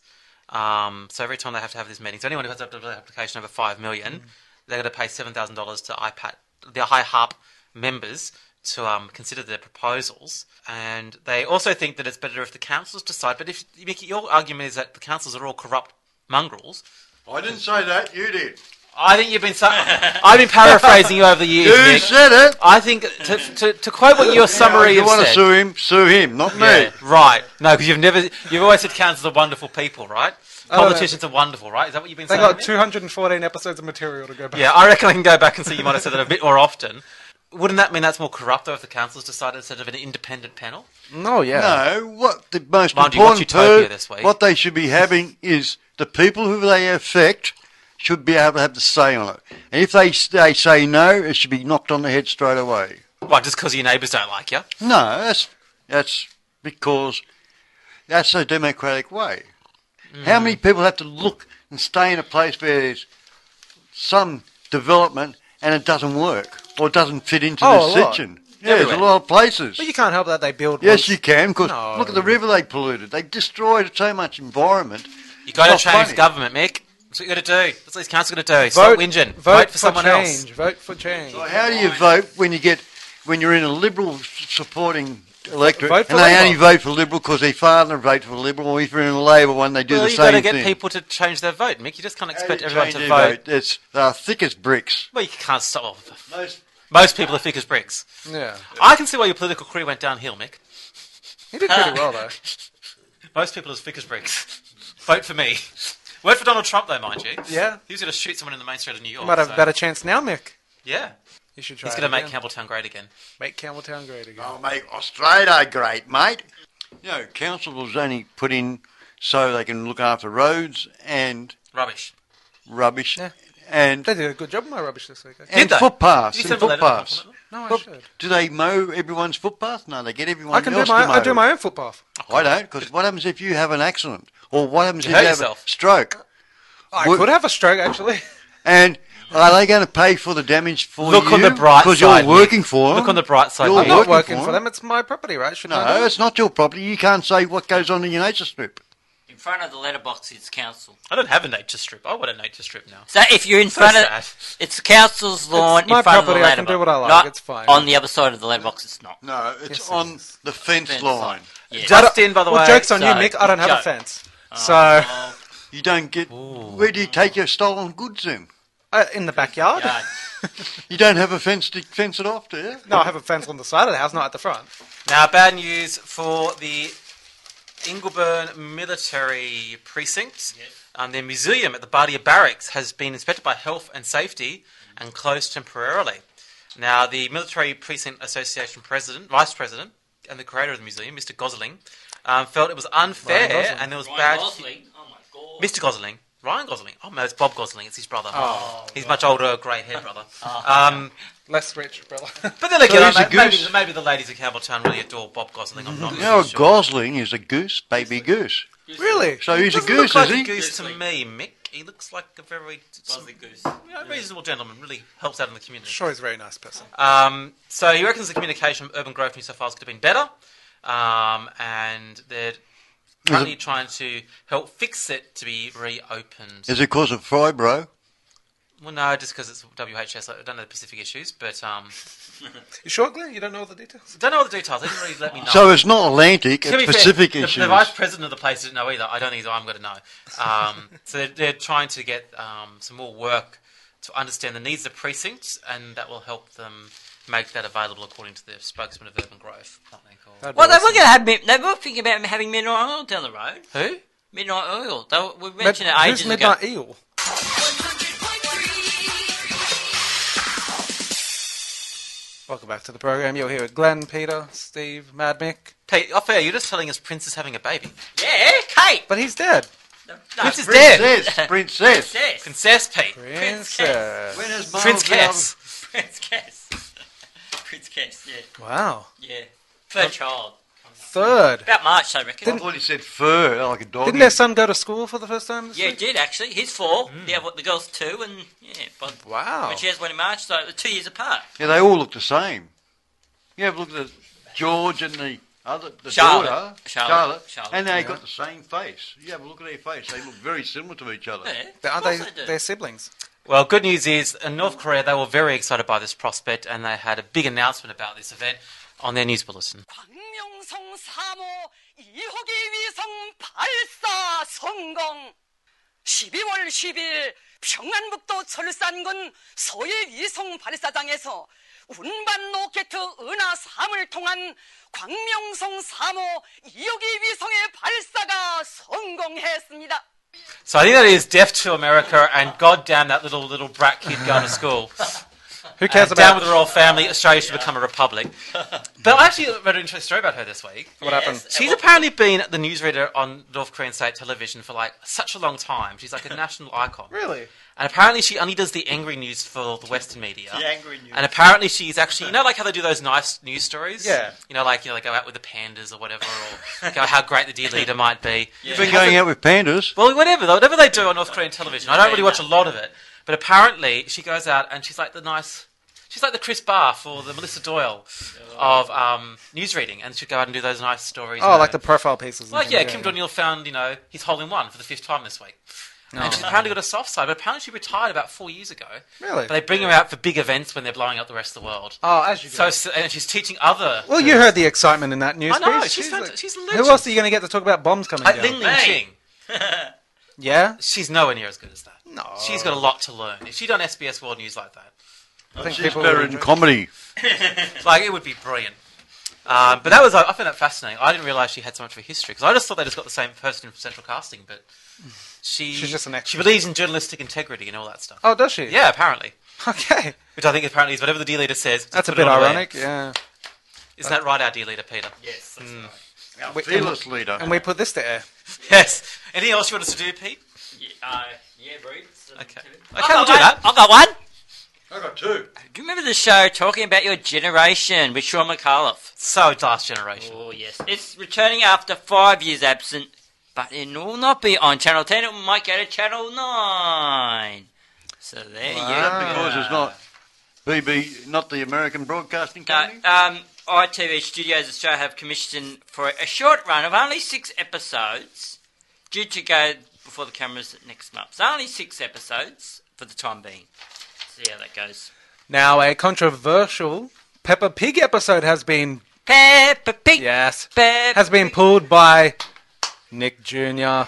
So every time they have to have this meeting. So anyone who has an application over $5 million, they're going to pay $7,000 to IPAT, the IHARP members, to consider their proposals. And they also think that it's better if the councils decide. But if Mickey, your argument is that the councils are all corrupt mongrels. I didn't say that. You did. I think you've been. I've been paraphrasing you over the years. You Nick. said it. I think to quote what your summary If you has want to said. sue him, not me. Yeah, right. No, because you've always said councils are wonderful people, right? Politicians are wonderful, right? Is that what you've been They saying? got Nick? 214 episodes of material to go back. Yeah, I reckon I can go back and see you might have said that a bit more often. Wouldn't that mean that's more corrupt though if the councils decided instead of an independent panel? No, yeah. No, what the most Mind you, what's important Utopia this week? what they should be having is the people who they affect should be able to have the say on it. And if they say no, it should be knocked on the head straight away. Why, just because your neighbours don't like you? No, that's because that's a democratic way. How many people have to look and stay in a place where there's some development and it doesn't work or doesn't fit into Oh, this a lot. section? Yeah, there's a Everywhere. lot of places. But you can't help that they build Yes, once. you can, because No. look at the river they polluted. They destroyed so much environment. You got to Not change funny. government, Mick. That's what you got to do. That's what these councils got to do. Stop whinging. Vote for someone change. else. Vote for change. So how do you vote when you're in a Liberal supporting electorate Vote for and they Labor. only vote for Liberal because their father voted for Liberal, or if you're in a Labor one, they do Well, the you've got to same get thing. people to change their vote, Mick. You just can't How do expect you everyone change to their vote. They're thick as bricks. Well, you can't stop. Most Most people are thick as bricks. Yeah. I can see why your political career went downhill, Mick. He did pretty well, though. Most people are as thick as bricks. Vote for me. Vote for Donald Trump, though, mind you. Yeah. He was going to shoot someone in the main street of New York. You might have so- a better chance now, Mick. Yeah. You should try He's it going to make again. Campbelltown great again. Make Campbelltown great again. I'll make Australia great, mate. You know, council was only put in so they can look after roads and Rubbish. rubbish Yeah. and They did a good job on my rubbish this week. Actually. and Did they? footpaths. Did you And send me a letter footpaths. compliment? No, I Look, should. do they mow everyone's footpath? No, they get everyone I can do else to mow. I do my own footpath. I don't, because what happens if you have an accident? Or what happens You if hurt you have yourself. a stroke? I Would- could have a stroke, actually. And are they going to pay for the damage for Look you? on the bright Because side, you're working for them. Look on the bright side. You're I'm Mick. not working working for for them. them. It's my property, right? Shouldn't I No, do it? it's not your property. You can't say what goes on in your nature strip. In front of the letterbox is council. I don't have a nature strip. I want a nature strip now. So if you're in So front sad. of, it's the council's lawn my in front of the property, I can letterbox. do what I like, Not it's fine. on the other side of the letterbox, it's not. No, it's Yes, it on is. the fence Fence line. line. Yeah. Justin, by the Well, way. joke's on you, so- Mick. I don't have a joke. fence. So, You don't get... Where do you take your stolen goods then? in the backyard. Yard. You don't have a fence to fence it off, do you? No, I have a fence on the side of the house, not at the front. Now, bad news for the Ingleburn Military Precinct. Their museum at the Bardia Barracks has been inspected by Health and Safety and closed temporarily. Now, the Military Precinct Association Vice President, and the creator of the museum, Mr. Gosling, felt it was unfair Ryan Gosling. and there was Ryan bad... Gosling. Oh my god. Mr. Gosling. Ryan Gosling. Oh, no, it's Bob Gosling. It's his brother. Oh, He's much older, grey-haired brother. Less rich, brother. But then again, he's a maybe, goose. maybe the ladies of Campbelltown really adore Bob Gosling. I'm not You know, a really sure. gosling is a goose, baby goose. Really? So he's a Doesn't goose, look like is a he? goose to Goosely. me, Mick. He looks like a very Gosling goose. reasonable gentleman. Really helps out in the community. Sure, he's a very nice person. So he reckons the communication from Urban Growth New South Wales could have been better, and they're currently trying to help fix it to be reopened. Is it because of fibro? Well, no, just because it's WHS. I don't know the specific issues, but You sure, Glenn? You don't know all the details? don't know all the details. They didn't really let me know. So it's not Atlantic, To be it's fair, Pacific the issues. vice president of the place didn't know either. I don't think I'm going to know. So they're trying to get some more work to understand the needs of precincts, and that will help them make that available according to the spokesman of Urban Growth. That'd be Well, they awesome. were going to have. They were thinking about having midnight oil down the road. Who? Midnight oil. We Mid- mentioned it who's ages ago. Midnight Eel? Welcome back to the program. You're here with Glenn, Peter, Steve, Mad Mick. Pete, off air, you're just telling us Prince is having a baby. Yeah, Kate. But he's dead. No, Prince is dead. Princess, princess. Princess. Princess Pete. Princess. When has Prince Marvel Cass. Prince Cass. Prince Cass, yeah. Wow. Yeah. Third child. Third. About March, I reckon. I thought he said fur, like a dog. Didn't their son go to school for the first time this Yeah, he week? did actually. He's 4. The girl's 2, and yeah. But Wow. when she has one in March, so they're 2 years apart. Yeah, they all look the same. You have a look at George and the Charlotte. daughter, Charlotte. and they got the same face. You have a look at their face; they look very similar to each other. Yeah, Aren't of course they? do. They're siblings. Well, good news is in North Korea they were very excited by this prospect and they had a big announcement about this event on their news bulletin. 광명성 3호 2호기 위성 발사 성공. 12월 10일 평안북도 철산군 서해 위성 발사장에서 운반 로켓 은하 3을 통한 광명성 3호 2호기 위성의 발사가 성공했습니다. So I think that is deaf to America and goddamn that little brat kid going to school. Who cares Down about with the royal family, Australia should become a republic. But I actually read an interesting story about her this week. what happened? She's apparently been the newsreader on North Korean state television for like such a long time. She's like a national icon. Really? And apparently she only does the angry news for the Western media. The angry news. And apparently she's actually, you know, like how they do those nice news stories? Yeah. You know, like, they go out with the pandas or whatever, or go how great the dear leader might be. You've been going out with pandas. Well, whatever they do on North Korean television. I don't really watch a lot of it. But apparently she goes out and she's like she's like the Chris Barth or the Melissa Doyle of news reading. And she'd go out and do those nice stories. Oh, like the profile pieces. and Like, things, Kim Jong-il found, his hole-in-one for the 5th time this week. And she's apparently got a soft side, but apparently she retired about 4 years ago. Really? But they bring her out for big events when they're blowing up the rest of the world. Oh, as you do. So and she's teaching other... Well, you heard the excitement in that news I know, piece. she's a legend. Who else are you going to get to talk about bombs coming down? Ling Ling Ching. Yeah? She's nowhere near as good as that. No. She's got a lot to learn. If she'd done SBS World News like that, I think She's people better would in comedy. it would be brilliant. But that was, I found that fascinating. I didn't realise she had so much of a history, because I just thought they just got the same person from Central Casting, but she's just an She extra. believes in journalistic integrity and all that stuff. Oh, does she? Yeah, apparently. Okay. Which I think apparently is whatever the dear leader says. just That's a put it bit on the ironic, air. yeah. Isn't that right, our dear leader, Peter? Yes, that's right. Our fearless leader. And we put this to air. Yes. Anything else you want us to do, Pete? Yeah, Reed. Okay. Okay, we'll do that. I've got one. I got two. Do you remember the show Talking About Your Generation with Sean McAuliffe? So, Last Generation. Oh, yes. It's returning after 5 years absent, but it will not be on Channel 10. It might go to Channel 9. So there you go. Because it's not not the American Broadcasting Company. ITV Studios Australia have commissioned for a short run of only 6 episodes, due to go before the cameras next month. So only 6 episodes for the time being. See how that goes. Now, a controversial Peppa Pig episode has been... Peppa Pig. Yes. Peppa Has been pulled by Nick Jr.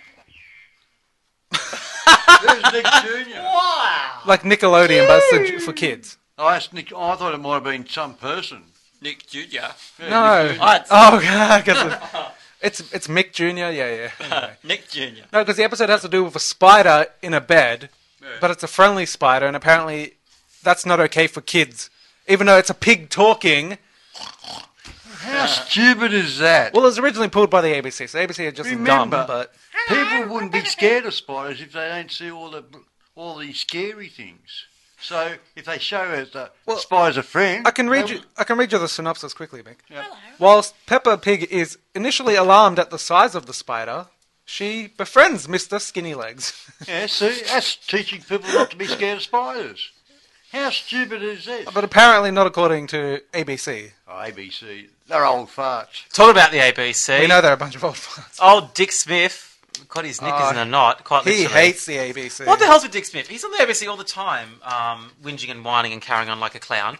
Who's Nick Jr.? Like Nickelodeon, but it's for kids. Oh, that's Nick. Oh, I thought it might have been some person. Nick Jr. Yeah, No. Nick Jr. What? Oh, God. 'Cause it's Mick Jr. Yeah. Anyway. Nick Jr. No, because the episode has to do with a spider in a bed, but it's a friendly spider, and apparently that's not okay for kids. Even though it's a pig talking. How stupid is that? Well, it was originally pulled by the ABC, so ABC are just Remember- dumb, but... People wouldn't be scared of spiders if they don't see all these scary things. So if they show us that Well, spider's a friend, I can read you the synopsis quickly, Mick. Whilst Peppa Pig is initially alarmed at the size of the spider, she befriends Mr. Skinny Legs. Yeah, see, that's teaching people not to be scared of spiders. How stupid is this? But apparently not according to ABC. Oh, ABC, they're old farts. Talking about the ABC. We know they're a bunch of old farts. Old Dick Smith. God, his nick is in a knot, quite He literally. hates the ABC. What the hell's with Dick Smith? He's on the ABC all the time, whinging and whining and carrying on like a clown.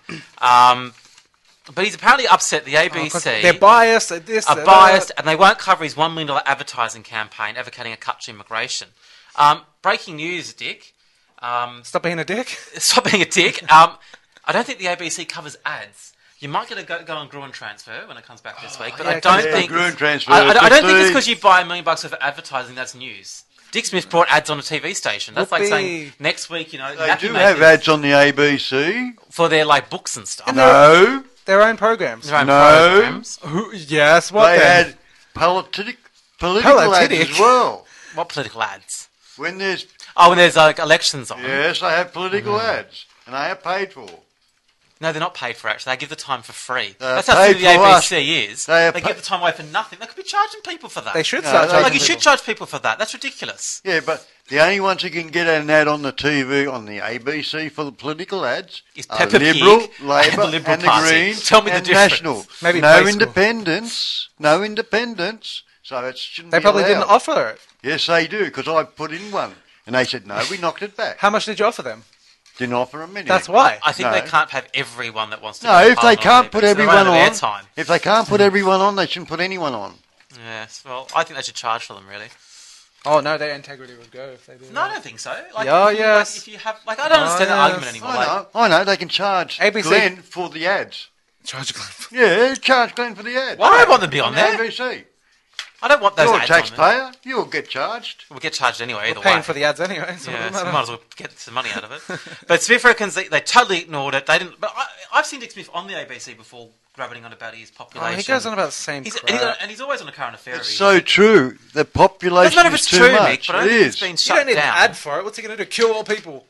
But he's apparently upset the Oh, 'cause ABC they're biased at this. are at biased that. and they won't cover his $1 million advertising campaign advocating a cut to immigration. Breaking news, Dick. Stop being a dick. Stop being a dick. I don't think the ABC covers ads. You might get a go on Gruen transfer when it comes back this week, but yeah, I don't yeah, think Gruen transfer. I don't think it's Prestige. because you buy $1 million worth of advertising that's news. Dick Smith brought ads on a TV station. That's like Whoopee. saying next week, They Nappy do Makers have ads on the ABC. for their like books and stuff. No, Their own programs. Their own No. programs. Yes, what they then? had political ads Politic? as well. What political ads? When there's When there's like elections on. yes, they have political ads, and they are paid for. No, they're not paid for actually. They give the time for free. They're That's how paid silly the for us. ABC is. They are They pa- give the time away for nothing. They could be charging people for that. They should No, start they- charging Like you people. should charge people for that. That's ridiculous. Yeah, but The only ones who can get an ad on the TV on the ABC for the political ads Is are Peppa Liberal, Pig Labour, and the Liberal and the Party. Greens, Tell me the and difference. National. Maybe no Play School. independence. No independence. So it shouldn't They be probably allowed. didn't offer it. Yes, they do, because I put in one. And they said, no, we knocked it back. How much did you offer them? Didn't offer them anything. That's why. I think No. they can't have everyone that wants to. No, go to if they Parliament can't on put TV, so they're everyone running out on, of airtime. if they can't put everyone on, they shouldn't put anyone on. Yes, well, I think they should charge for them, really. Oh no, their integrity would go if they did. No, I that. don't think so. Like, Yeah, if you, yes. like, if you have, like, I don't understand the yes. argument anymore. Like, I know, they can charge ABC Glenn for the ads. Charge Glenn. Yeah, charge Glenn for the ads. I don't want them to be on On there. ABC. I don't want those You're a ads on there. taxpayer, you'll get charged. We'll get charged anyway, either We're paying way. for the ads anyway. So Yeah, it so doesn't we matter. might as well get some money out of it. But Smith reckons they totally ignored it. They didn't. But I've seen Dick Smith on the ABC before, grabbiting on about his Oh, population. he goes on about the same He's, crap. and he's always on a current affair. It's so true. The population doesn't matter if is it's too true, much. Mick, but I don't It think it's is. been You shut don't need down. an ad for it. What's he going to do? Kill all people?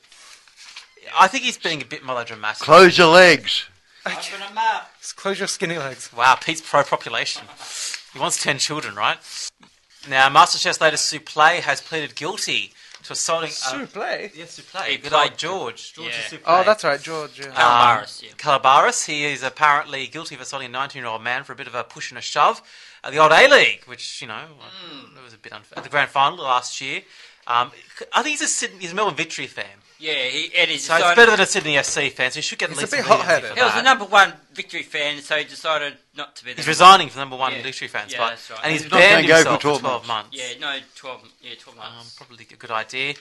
I think he's being a bit melodramatic. Close your legs. Just close your skinny legs. Wow, Pete's pro-population. He wants 10 children, right? Now, MasterChef's latest Souffle has pleaded guilty to assaulting... Souffle? Yes, Souffle. He Good played- old George. George Yeah. Souffle. Oh, that's right, George. Yeah. Calabaris, yeah. Calabaris. He is apparently guilty of assaulting a 19-year-old man for a bit of a push and a shove at the old A-League, which, you know, it was a bit unfair. At the grand final last year. I think he's a Melbourne Victory fan. Yeah, Eddie So it's decided... better than a Sydney FC fan, so he should get at He's a least bit some leeway hot-headed. for He was the that. number one Victory fan, so he decided not to be the He's number resigning from number one Yeah. Victory fan Yeah, spot. that's right. And he's He's not banned gonna go for himself 12 for 12 months. months. Yeah, no, 12 months. Probably a good idea.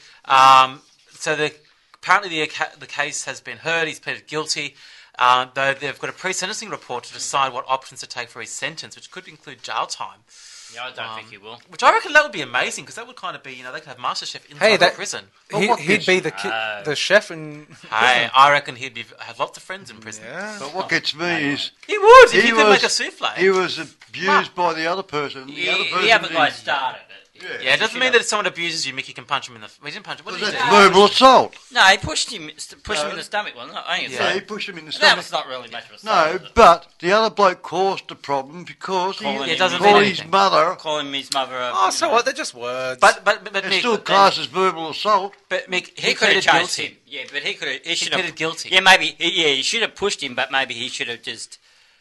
So apparently the case has been heard. He's pleaded guilty, though they've got a pre-sentencing report to decide what options to take for his sentence, which could include jail time. Yeah, I don't think he will. Which I reckon that would be amazing, because that would kind of be, you know, they could have MasterChef inside Hey, the that- prison. He'd be the the chef and... Hey, I reckon he'd have lots of friends in prison. Yeah. But what gets me is He would, if He you could was- make a souffle. he was abused by the other person. The other person The other guy is- started it. Yeah, it doesn't mean that if someone abuses you, Mick, you can punch him in the... He didn't punch him. What did he That's do? verbal assault. No, he pushed him in the stomach. Well, not only Yeah, he pushed him in the that stomach. was not really much of a No, assault, was it? but the other bloke caused the problem because Calling he him doesn't called mean his anything. mother. Calling his mother a... Oh, so what? They're just words. But It's Mick, still classed as verbal assault. but Mick, He he could have pleaded charged guilty. him. Yeah, but he could have... He should pleaded have... guilty. Yeah, maybe... Yeah, he should have pushed him, but maybe he should have just...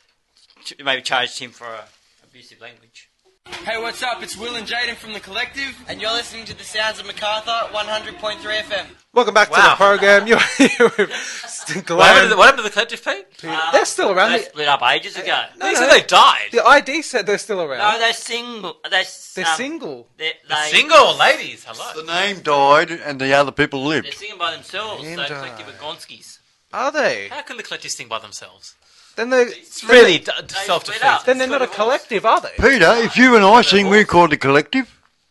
Maybe charged him for abusive language. Hey, what's up? It's Will and Jaden from The Collective. And you're listening to the sounds of MacArthur, 100.3 FM. Welcome back to Wow. the program. You're here with What happened to the collective, Pete? They're still around. They split up ages ago. They said they died. The ID said they're still around. No, they're single. They're Single. They, Single ladies, hello. The name died and the other people They're lived. singing by themselves. Name They're died. collective of Gonskis. Are they? How can the collective sing by themselves? Then they're It's really split self-defeating. up. then they're not a collective, are they? Peter, if you and I sing, we're called the collective.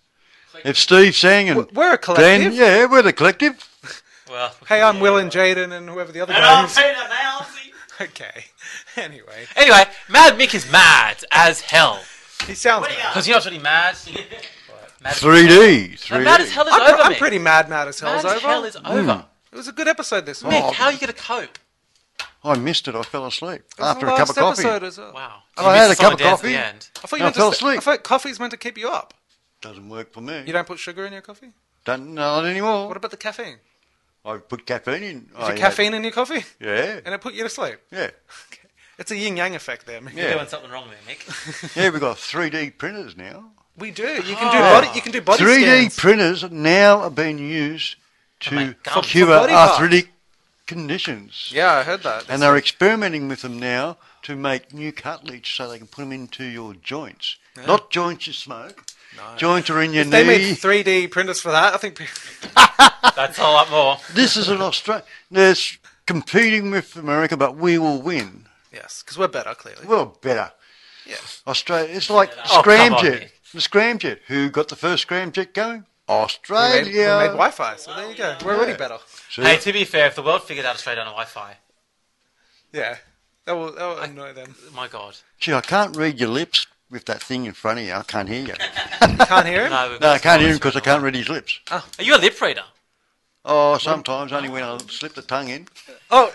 If Steve sang and We're a collective. Glenn, yeah, we're the collective. Well, Hey, I'm Will and Jaden and whoever the other And guy I'm is. Peter Mousey. Okay. Anyway, anyway, Mad Mick is mad as hell. he sounds What do you mad. Because you know what's really mad? Mad 3D. No, mad as hell is I'm, over, I'm Mick. pretty mad as Mad hell's as over. hell is over. It was a good episode this week. Mick, how are you going to cope? I missed it. I fell asleep It was after the a cup of last coffee. episode as well. Wow. Oh, I had a cup of Dance at coffee. the end. I thought you I meant fell to asleep. I thought coffee's meant to keep you up. Doesn't work for me. You don't put sugar in your coffee? Don't not anymore. What about the caffeine? I put caffeine in. Is there caffeine in your coffee? Yeah, And it put you to sleep? yeah, It's a yin-yang effect there, Mick. You're yeah. doing something wrong there, Mick. Yeah, we've got 3D printers now. We do. You can do body. You can do body 3D scans. printers now are being used to make gums. cure For body parts. arthritic conditions. Yeah, I heard that. And they're experimenting with them now to make new cartilage so they can put them into your joints. Not joints you smoke. Joints are in your If they made knee. 3D printers for that, I think. That's a lot more. This is an Australian. They're competing with America, but we will win. Yes, because we're better, clearly. We're better. Yeah. Australia. It's like Oh, come on, scramjet. Nick. The scramjet. Who got the first scramjet going? We Australia. made Wi-Fi, so there you go. We're already better. See? Hey, to be fair, if the world figured out Australia on Wi-Fi, Yeah. That will annoy them. my God. Gee, I can't read your lips with that thing in front of you. I can't hear you. You can't hear him? No, we've No, got I can't hear him sponsors because I for can't read his lips. Are you a lip reader? Oh, sometimes only when I slip the tongue in. Oh,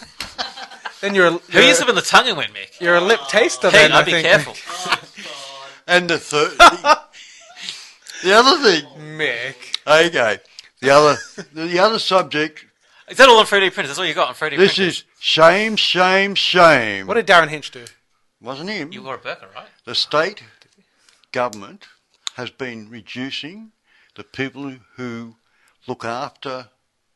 then you're Who are you slipping the tongue in when, Mick? you're a lip taster. Pete, Then I I'd be think. careful. And the third, the other thing. Mick. Okay, The other subject. Is that all on 3D printers? That's all you got on 3D printers? This is shame, shame, shame. What did Darren Hinch do? Wasn't him. You wore a burqa, right? The state government has been reducing the people who look after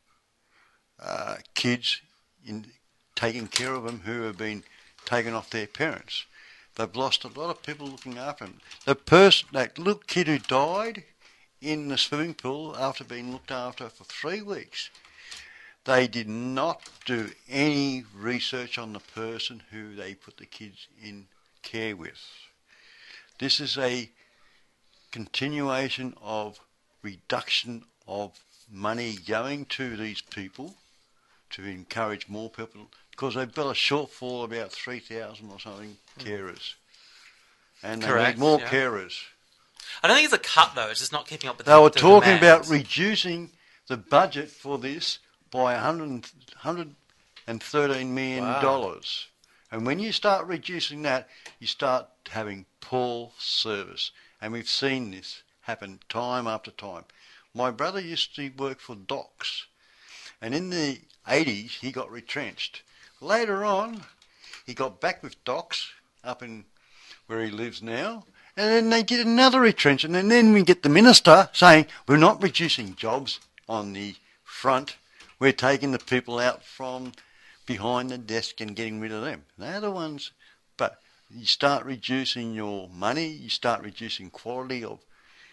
kids in taking care of them who have been taken off their parents. They've lost a lot of people looking after them. That little kid who died in the swimming pool after being looked after for 3 weeks, they did not do any research on the person who they put the kids in care with. This is a continuation of reduction of money going to these people to encourage more people, because they've got a shortfall of about 3,000 or something carers. And they need more carers. I don't think it's a cut, though. It's just not keeping up with They were the talking demand. about reducing the budget for this by $113 million. Wow. And when you start reducing that, you start having poor service. And we've seen this happen time after time. My brother used to work for Docks, and in the 80s he got retrenched. Later on, he got back with Docks up in where he lives now, and then they did another retrenchment, and then we get the minister saying, we're not reducing jobs on the front, we're taking the people out from behind the desk and getting rid of them. They're the ones, but you start reducing your money, you start reducing quality of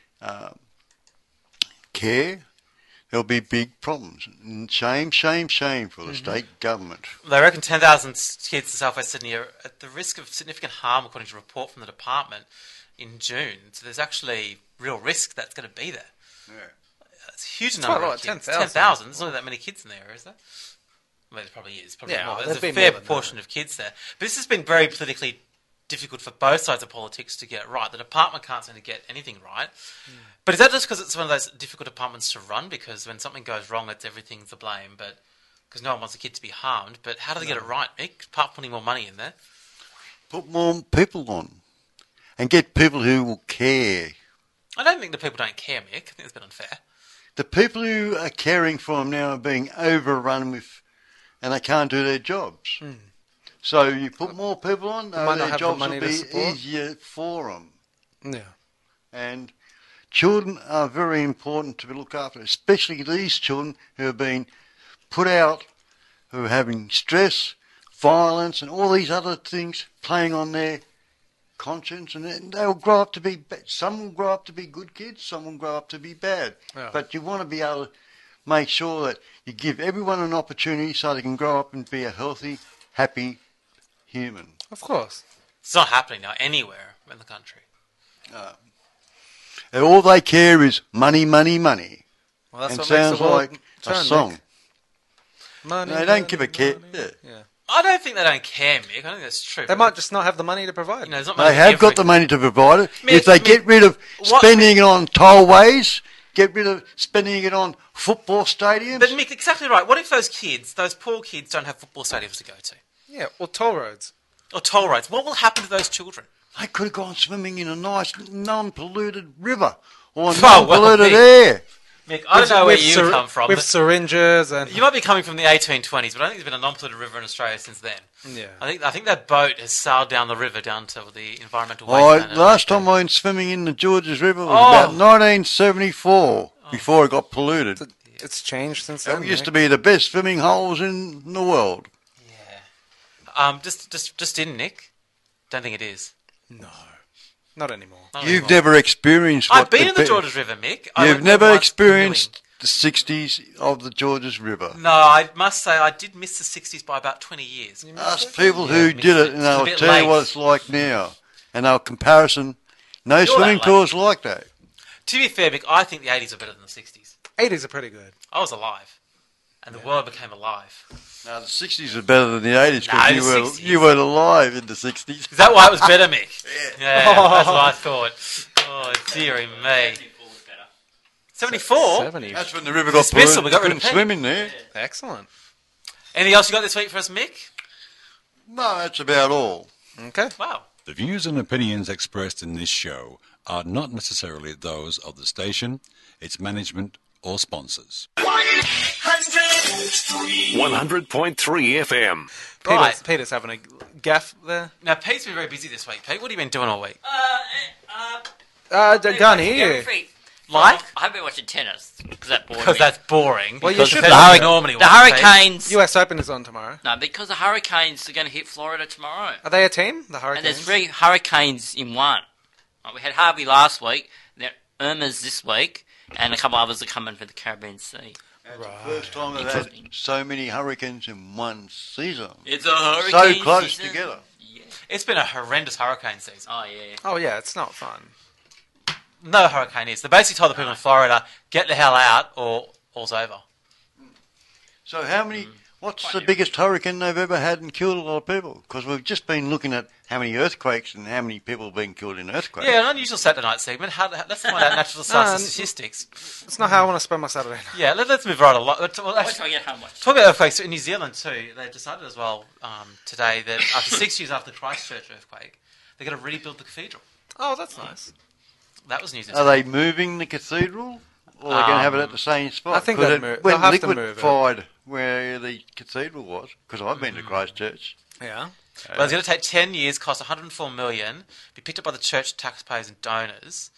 care, there'll be big problems. And shame, shame, shame for the state government. They reckon 10,000 kids in South-West Sydney are at the risk of significant harm, according to a report from the department in June. So there's actually real risk that's going to be there. Yeah. It's a huge It's number quite a of lot, kids. 10,000. 10,000. There's not that many kids in there, is there? Well, there probably is. Probably Yeah, more. no, There's a there'd be fair more than proportion of kids there. But this has been very politically difficult for both sides of politics to get right. The department can't seem to get anything right. But is that just because it's one of those difficult departments to run? Because when something goes wrong, it's everything's the blame. But because no one wants a kid to be harmed. But how do they get it right, Mick? Apart from putting more money in there. Put more people on and get people who will care. I don't think the people don't care, Mick. I think it's a bit unfair. The people who are caring for them now are being overrun with, and they can't do their jobs. So you put more people on, might not their have the jobs money will to be support. easier for them. Yeah. And children are very important to be looked after, especially these children who have been put out, who are having stress, violence, and all these other things playing on their conscience, and then they'll grow up to be. Some will grow up to be good kids, some will grow up to be bad. Yeah. But you want to be able to make sure that you give everyone an opportunity so they can grow up and be a healthy, happy human. Of course. It's not happening now anywhere in the country. And all they care is money, money, money. Well, that's And what sounds makes the world like turn, a song. Nick. Money, They don't money, give a care. money. Yeah. I don't think they don't care, Mick. I don't think that's true. They might just not have the money to provide. You know, there's not They money have got the every- money to provide it. Mick, If they Mick, get rid of what- spending it on tollways, get rid of spending it on football stadiums. But Mick, exactly right. What if those kids, those poor kids, don't have football stadiums to go to? Yeah, or toll roads. Or toll roads? What will happen to those children? They could have gone swimming in a nice non-polluted river or Oh, well, non-polluted Mick. air. Mick, I don't know where With you come from. With but syringes and... you might be coming from the 1820s, but I don't think there's been a non-polluted river in Australia since then. Yeah. I think that boat has sailed down the river down to the environmental Oh, waste. man. last time I went swimming in the Georges River was Oh. about 1974, before it got polluted. It's changed since then. It used to Nick. be the best swimming holes in the world. Just in, Nick. Don't think it is. No. Not anymore. Not You've anymore. never experienced I've what been in the pe- Georges River, Mick. You've never experienced the 60s of the Georges River. No, I must say I did miss the 60s by about 20 years. Ask people who missed did it. it, and It's a they'll bit tell you late. what it's like now. And they'll comparison. No You're swimming that pools like that. To be fair, Mick, I think the 80s are better than the 60s. 80s are pretty good. I was alive. And the world became alive. No, the 60s are better than the 80s No, because the you 60s. you weren't alive in the 60s. Is that why it was better, Mick? Yeah, that's what I thought. Oh, dearie me. 74? 70. That's when the river got Dismissal, polluted. we got rid of Couldn't Penny. swim in there. Excellent. Anything else you got this week for us, Mick? No, that's about all. Okay. Wow. The views and opinions expressed in this show are not necessarily those of the station, its management, or sponsors. 100.3 FM. Right. Peter's having a gaff there. Now, Pete's been very busy this week. Pete, what have you been doing all week? Can't hear you. Like? I haven't been watching tennis because that bored Because me. that's boring. Well, you because should the be. Hurricane normally The watch, Hurricanes. US Open is on tomorrow. No, because the Hurricanes are going to hit Florida tomorrow. Are they a team? The And Hurricanes? there's 3 hurricanes in one. We had Harvey last week, there are Irmas this week, and a couple others are coming for the Caribbean Sea. It's the first time they've had so many hurricanes in one season. It's a hurricane So close season. together. Yeah. It's been a horrendous hurricane season. Oh, yeah. Oh, yeah, it's not fun. No hurricane is. They basically told the people in Florida, get the hell out or all's over. So how many... What's the biggest hurricane they've ever had and killed a lot of people? Because we've just been looking at how many earthquakes and how many people have been killed in earthquakes. Yeah, an unusual Saturday night segment. Let's find out natural disaster statistics. It's not how I want to spend my Saturday night. Yeah, let's move right along. Well, Wait actually, till I get home. Watch. talk about earthquakes in New Zealand too. They've decided as well today that after 6 years after the Christchurch earthquake, they're going to rebuild the cathedral. Oh, that's nice. That was news. Are they moving the cathedral? Or are they going to have it at the same spot? I think 'Cause they'll it move- went they'll have to move it. liquefied where the cathedral was. Because I've been to Christchurch. Yeah. Well, it's going to take 10 years, cost 104 million, be picked up by the church taxpayers and donors,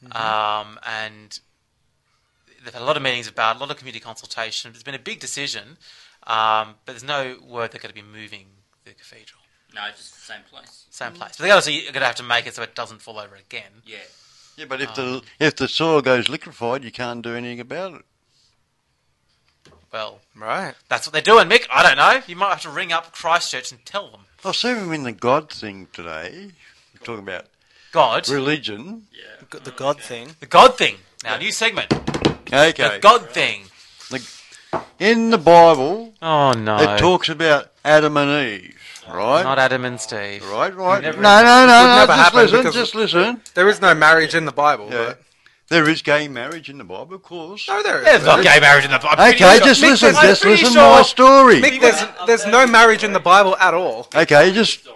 and they've had a lot of meetings about it, a lot of community consultation. There's been a big decision, but there's no word they're going to be moving the cathedral. No, just the same place. Same place. But they're obviously going to have to make it so it doesn't fall over again. Yeah. Yeah, but if the soil goes liquefied, you can't do anything about it. Well, Right. that's what they're doing, Mick. I don't know. You might have to ring up Christchurch and tell them. I see them in the God thing today. We're talking about God. religion. The God thing. The God thing. Now, new segment. Okay. The God thing. In the Bible, Oh, no. it talks about Adam and Eve, right? Not Adam and Steve. Right. No, Never- no. never Just happened listen. because- Just listen. There is no marriage in the Bible. Yeah. But... There is gay marriage in the Bible, of course. No, there There's is. not gay marriage in the Bible. Okay, just Mick, listen. I'm Just pretty listen sure- my story. Mick, there's no marriage in the Bible at all. Okay,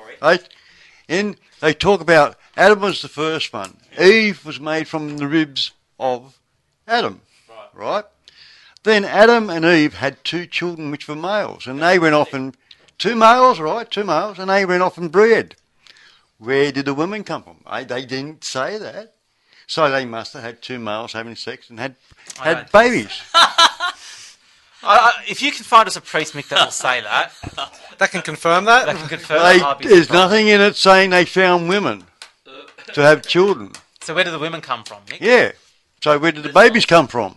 they talk about Adam was the first one. Eve was made from the ribs of Adam. Right. Then Adam and Eve had 2 children which were males, and they went off and 2 males, and they went off and bred. Where did the women come from? They didn't say that. So they must have had 2 males having sex and had babies. If you can find us a priest, Mick, that will say that, That can confirm that. that can confirm that, I'll be There's surprised. nothing in it saying they found women to have children. So where do the women come from, Mick? Yeah. So where did the babies come from?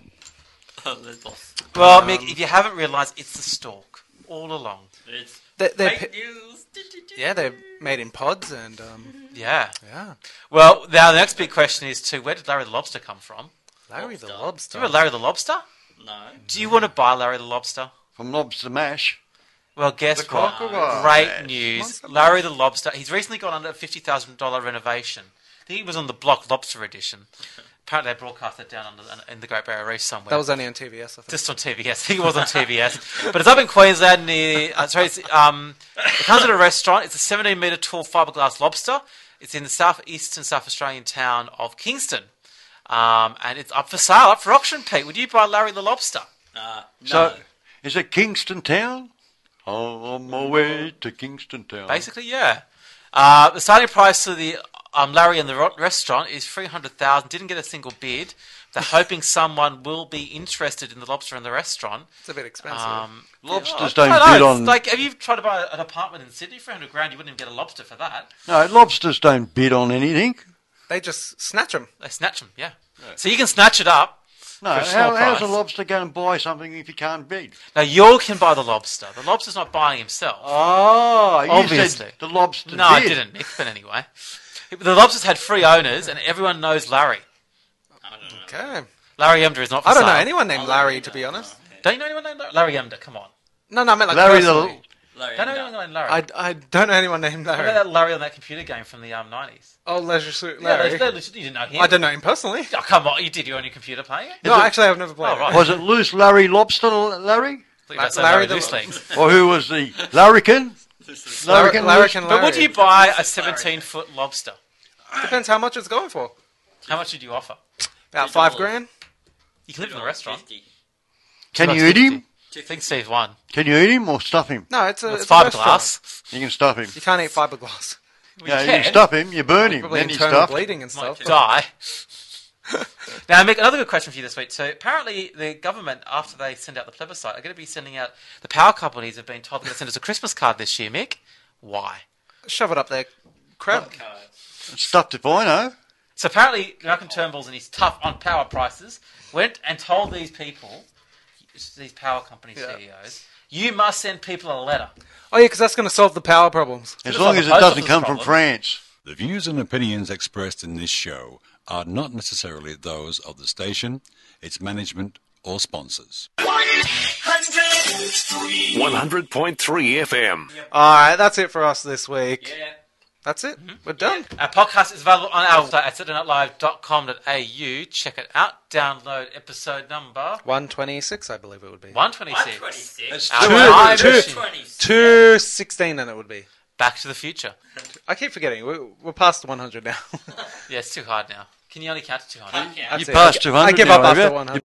Well, Mick, if you haven't realised, it's the stalk all along. It's They're fake news. yeah, they're made in pods and Yeah. yeah. Well, now the next big question is too, where did Larry the Lobster come from? Larry the Do Lobster. you remember Larry the Lobster? No. Do you want to buy Larry the Lobster? From lobster mash. Well, guess The what? crocodile. Great Yes. news. Larry the Lobster, he's recently gone under a $50,000 renovation. I think he was on the Block Lobster edition. Apparently they broadcast it down in the Great Barrier Reef somewhere. That was only on TVS, I think. Just on TVS. I think it was on TVS. But it's up in Queensland near... it comes at a restaurant. It's a 17-metre tall fiberglass lobster. It's in the southeastern South Australian town of Kingston. And it's up for sale, up for auction, Pete. Would you buy Larry the Lobster? No. So, is it Kingston Town? On my way to Kingston Town. Basically, yeah. The starting price of the Larry and the restaurant is $300,000. Didn't get a single bid. They're hoping someone will be interested in the lobster and the restaurant. It's a bit expensive. Lobsters I don't know, bid it's on... like, have you tried to buy an apartment in Sydney for $100,000? You wouldn't even get a lobster for that. No, lobsters don't bid on anything. They just snatch them. They snatch them, yeah. So you can snatch it up. No, For a small how's a price. lobster going to buy something if he can't bid? Now, you can buy the lobster. The lobster's not buying himself. Oh, you Obviously. said the lobster No, I did. didn't, Nick, but anyway. The lobster's had 3 owners, and everyone knows Larry. Okay. Larry Emder is not for I don't know sale. anyone named Larry, to be honest. Don't you know anyone named Larry? Larry Emder, come on. No, I meant like Larry personally. Larry Don't know Emder. anyone named Larry. I don't know anyone named What about Larry. that Larry on that computer game from the 90s? Oh, Leisure Suit Yeah, Larry. you didn't know him. I don't know him personally. Oh, come on, you did. You on your computer playing it? No, actually, I've never played Oh, right. Was it Loose Larry Lobster Larry? I thought you were about to say Larry Larry the- Loose Legs. Or who was the larrikin? Larrikin Larrikin But would Larry. you buy a 17-foot lobster? Depends how much it's going for. How much did you offer? About $5,000. You can live in the restaurant. 50. Can you eat him? I think Steve won. Can you eat him or stuff him? No, it's a It's it's a restaurant. fiberglass. You can stuff him. You can't eat fiberglass. Yeah, you can. can stuff him. You burn him. Probably Then you internal stuff. bleeding and stuff. but- Die. Now, Mick, another good question for you this week. So, apparently, the government, after they send out the plebiscite, are going to be sending out. The power companies have been told they're going to send us a Christmas card this year, Mick. Why? Shove it up there, crap. Stuffed if I know. So, apparently, Malcolm Turnbull's and his tough on power prices went and told these people, these power company CEOs, you must send people a letter. Oh yeah, because that's going to solve the power problems. As It's long not as the it post doesn't office come from problem. France. The views and opinions expressed in this show are not necessarily those of the station, its management, or sponsors. 100.3 FM. Alright, that's it for us this week. Yeah. That's it. We're done. Our podcast is available on our website at SaturdayNightLive.com.au. Check it out. Download episode number 126, I believe it would be. 126. 126. Our Two- live two- machine. 216 then it would be. Back to the Future. I keep forgetting. We're past 100 now. Yeah, it's too hard now. Can you only count to 200? Yeah. That's You it. passed 200 I give now, up have after you? 100.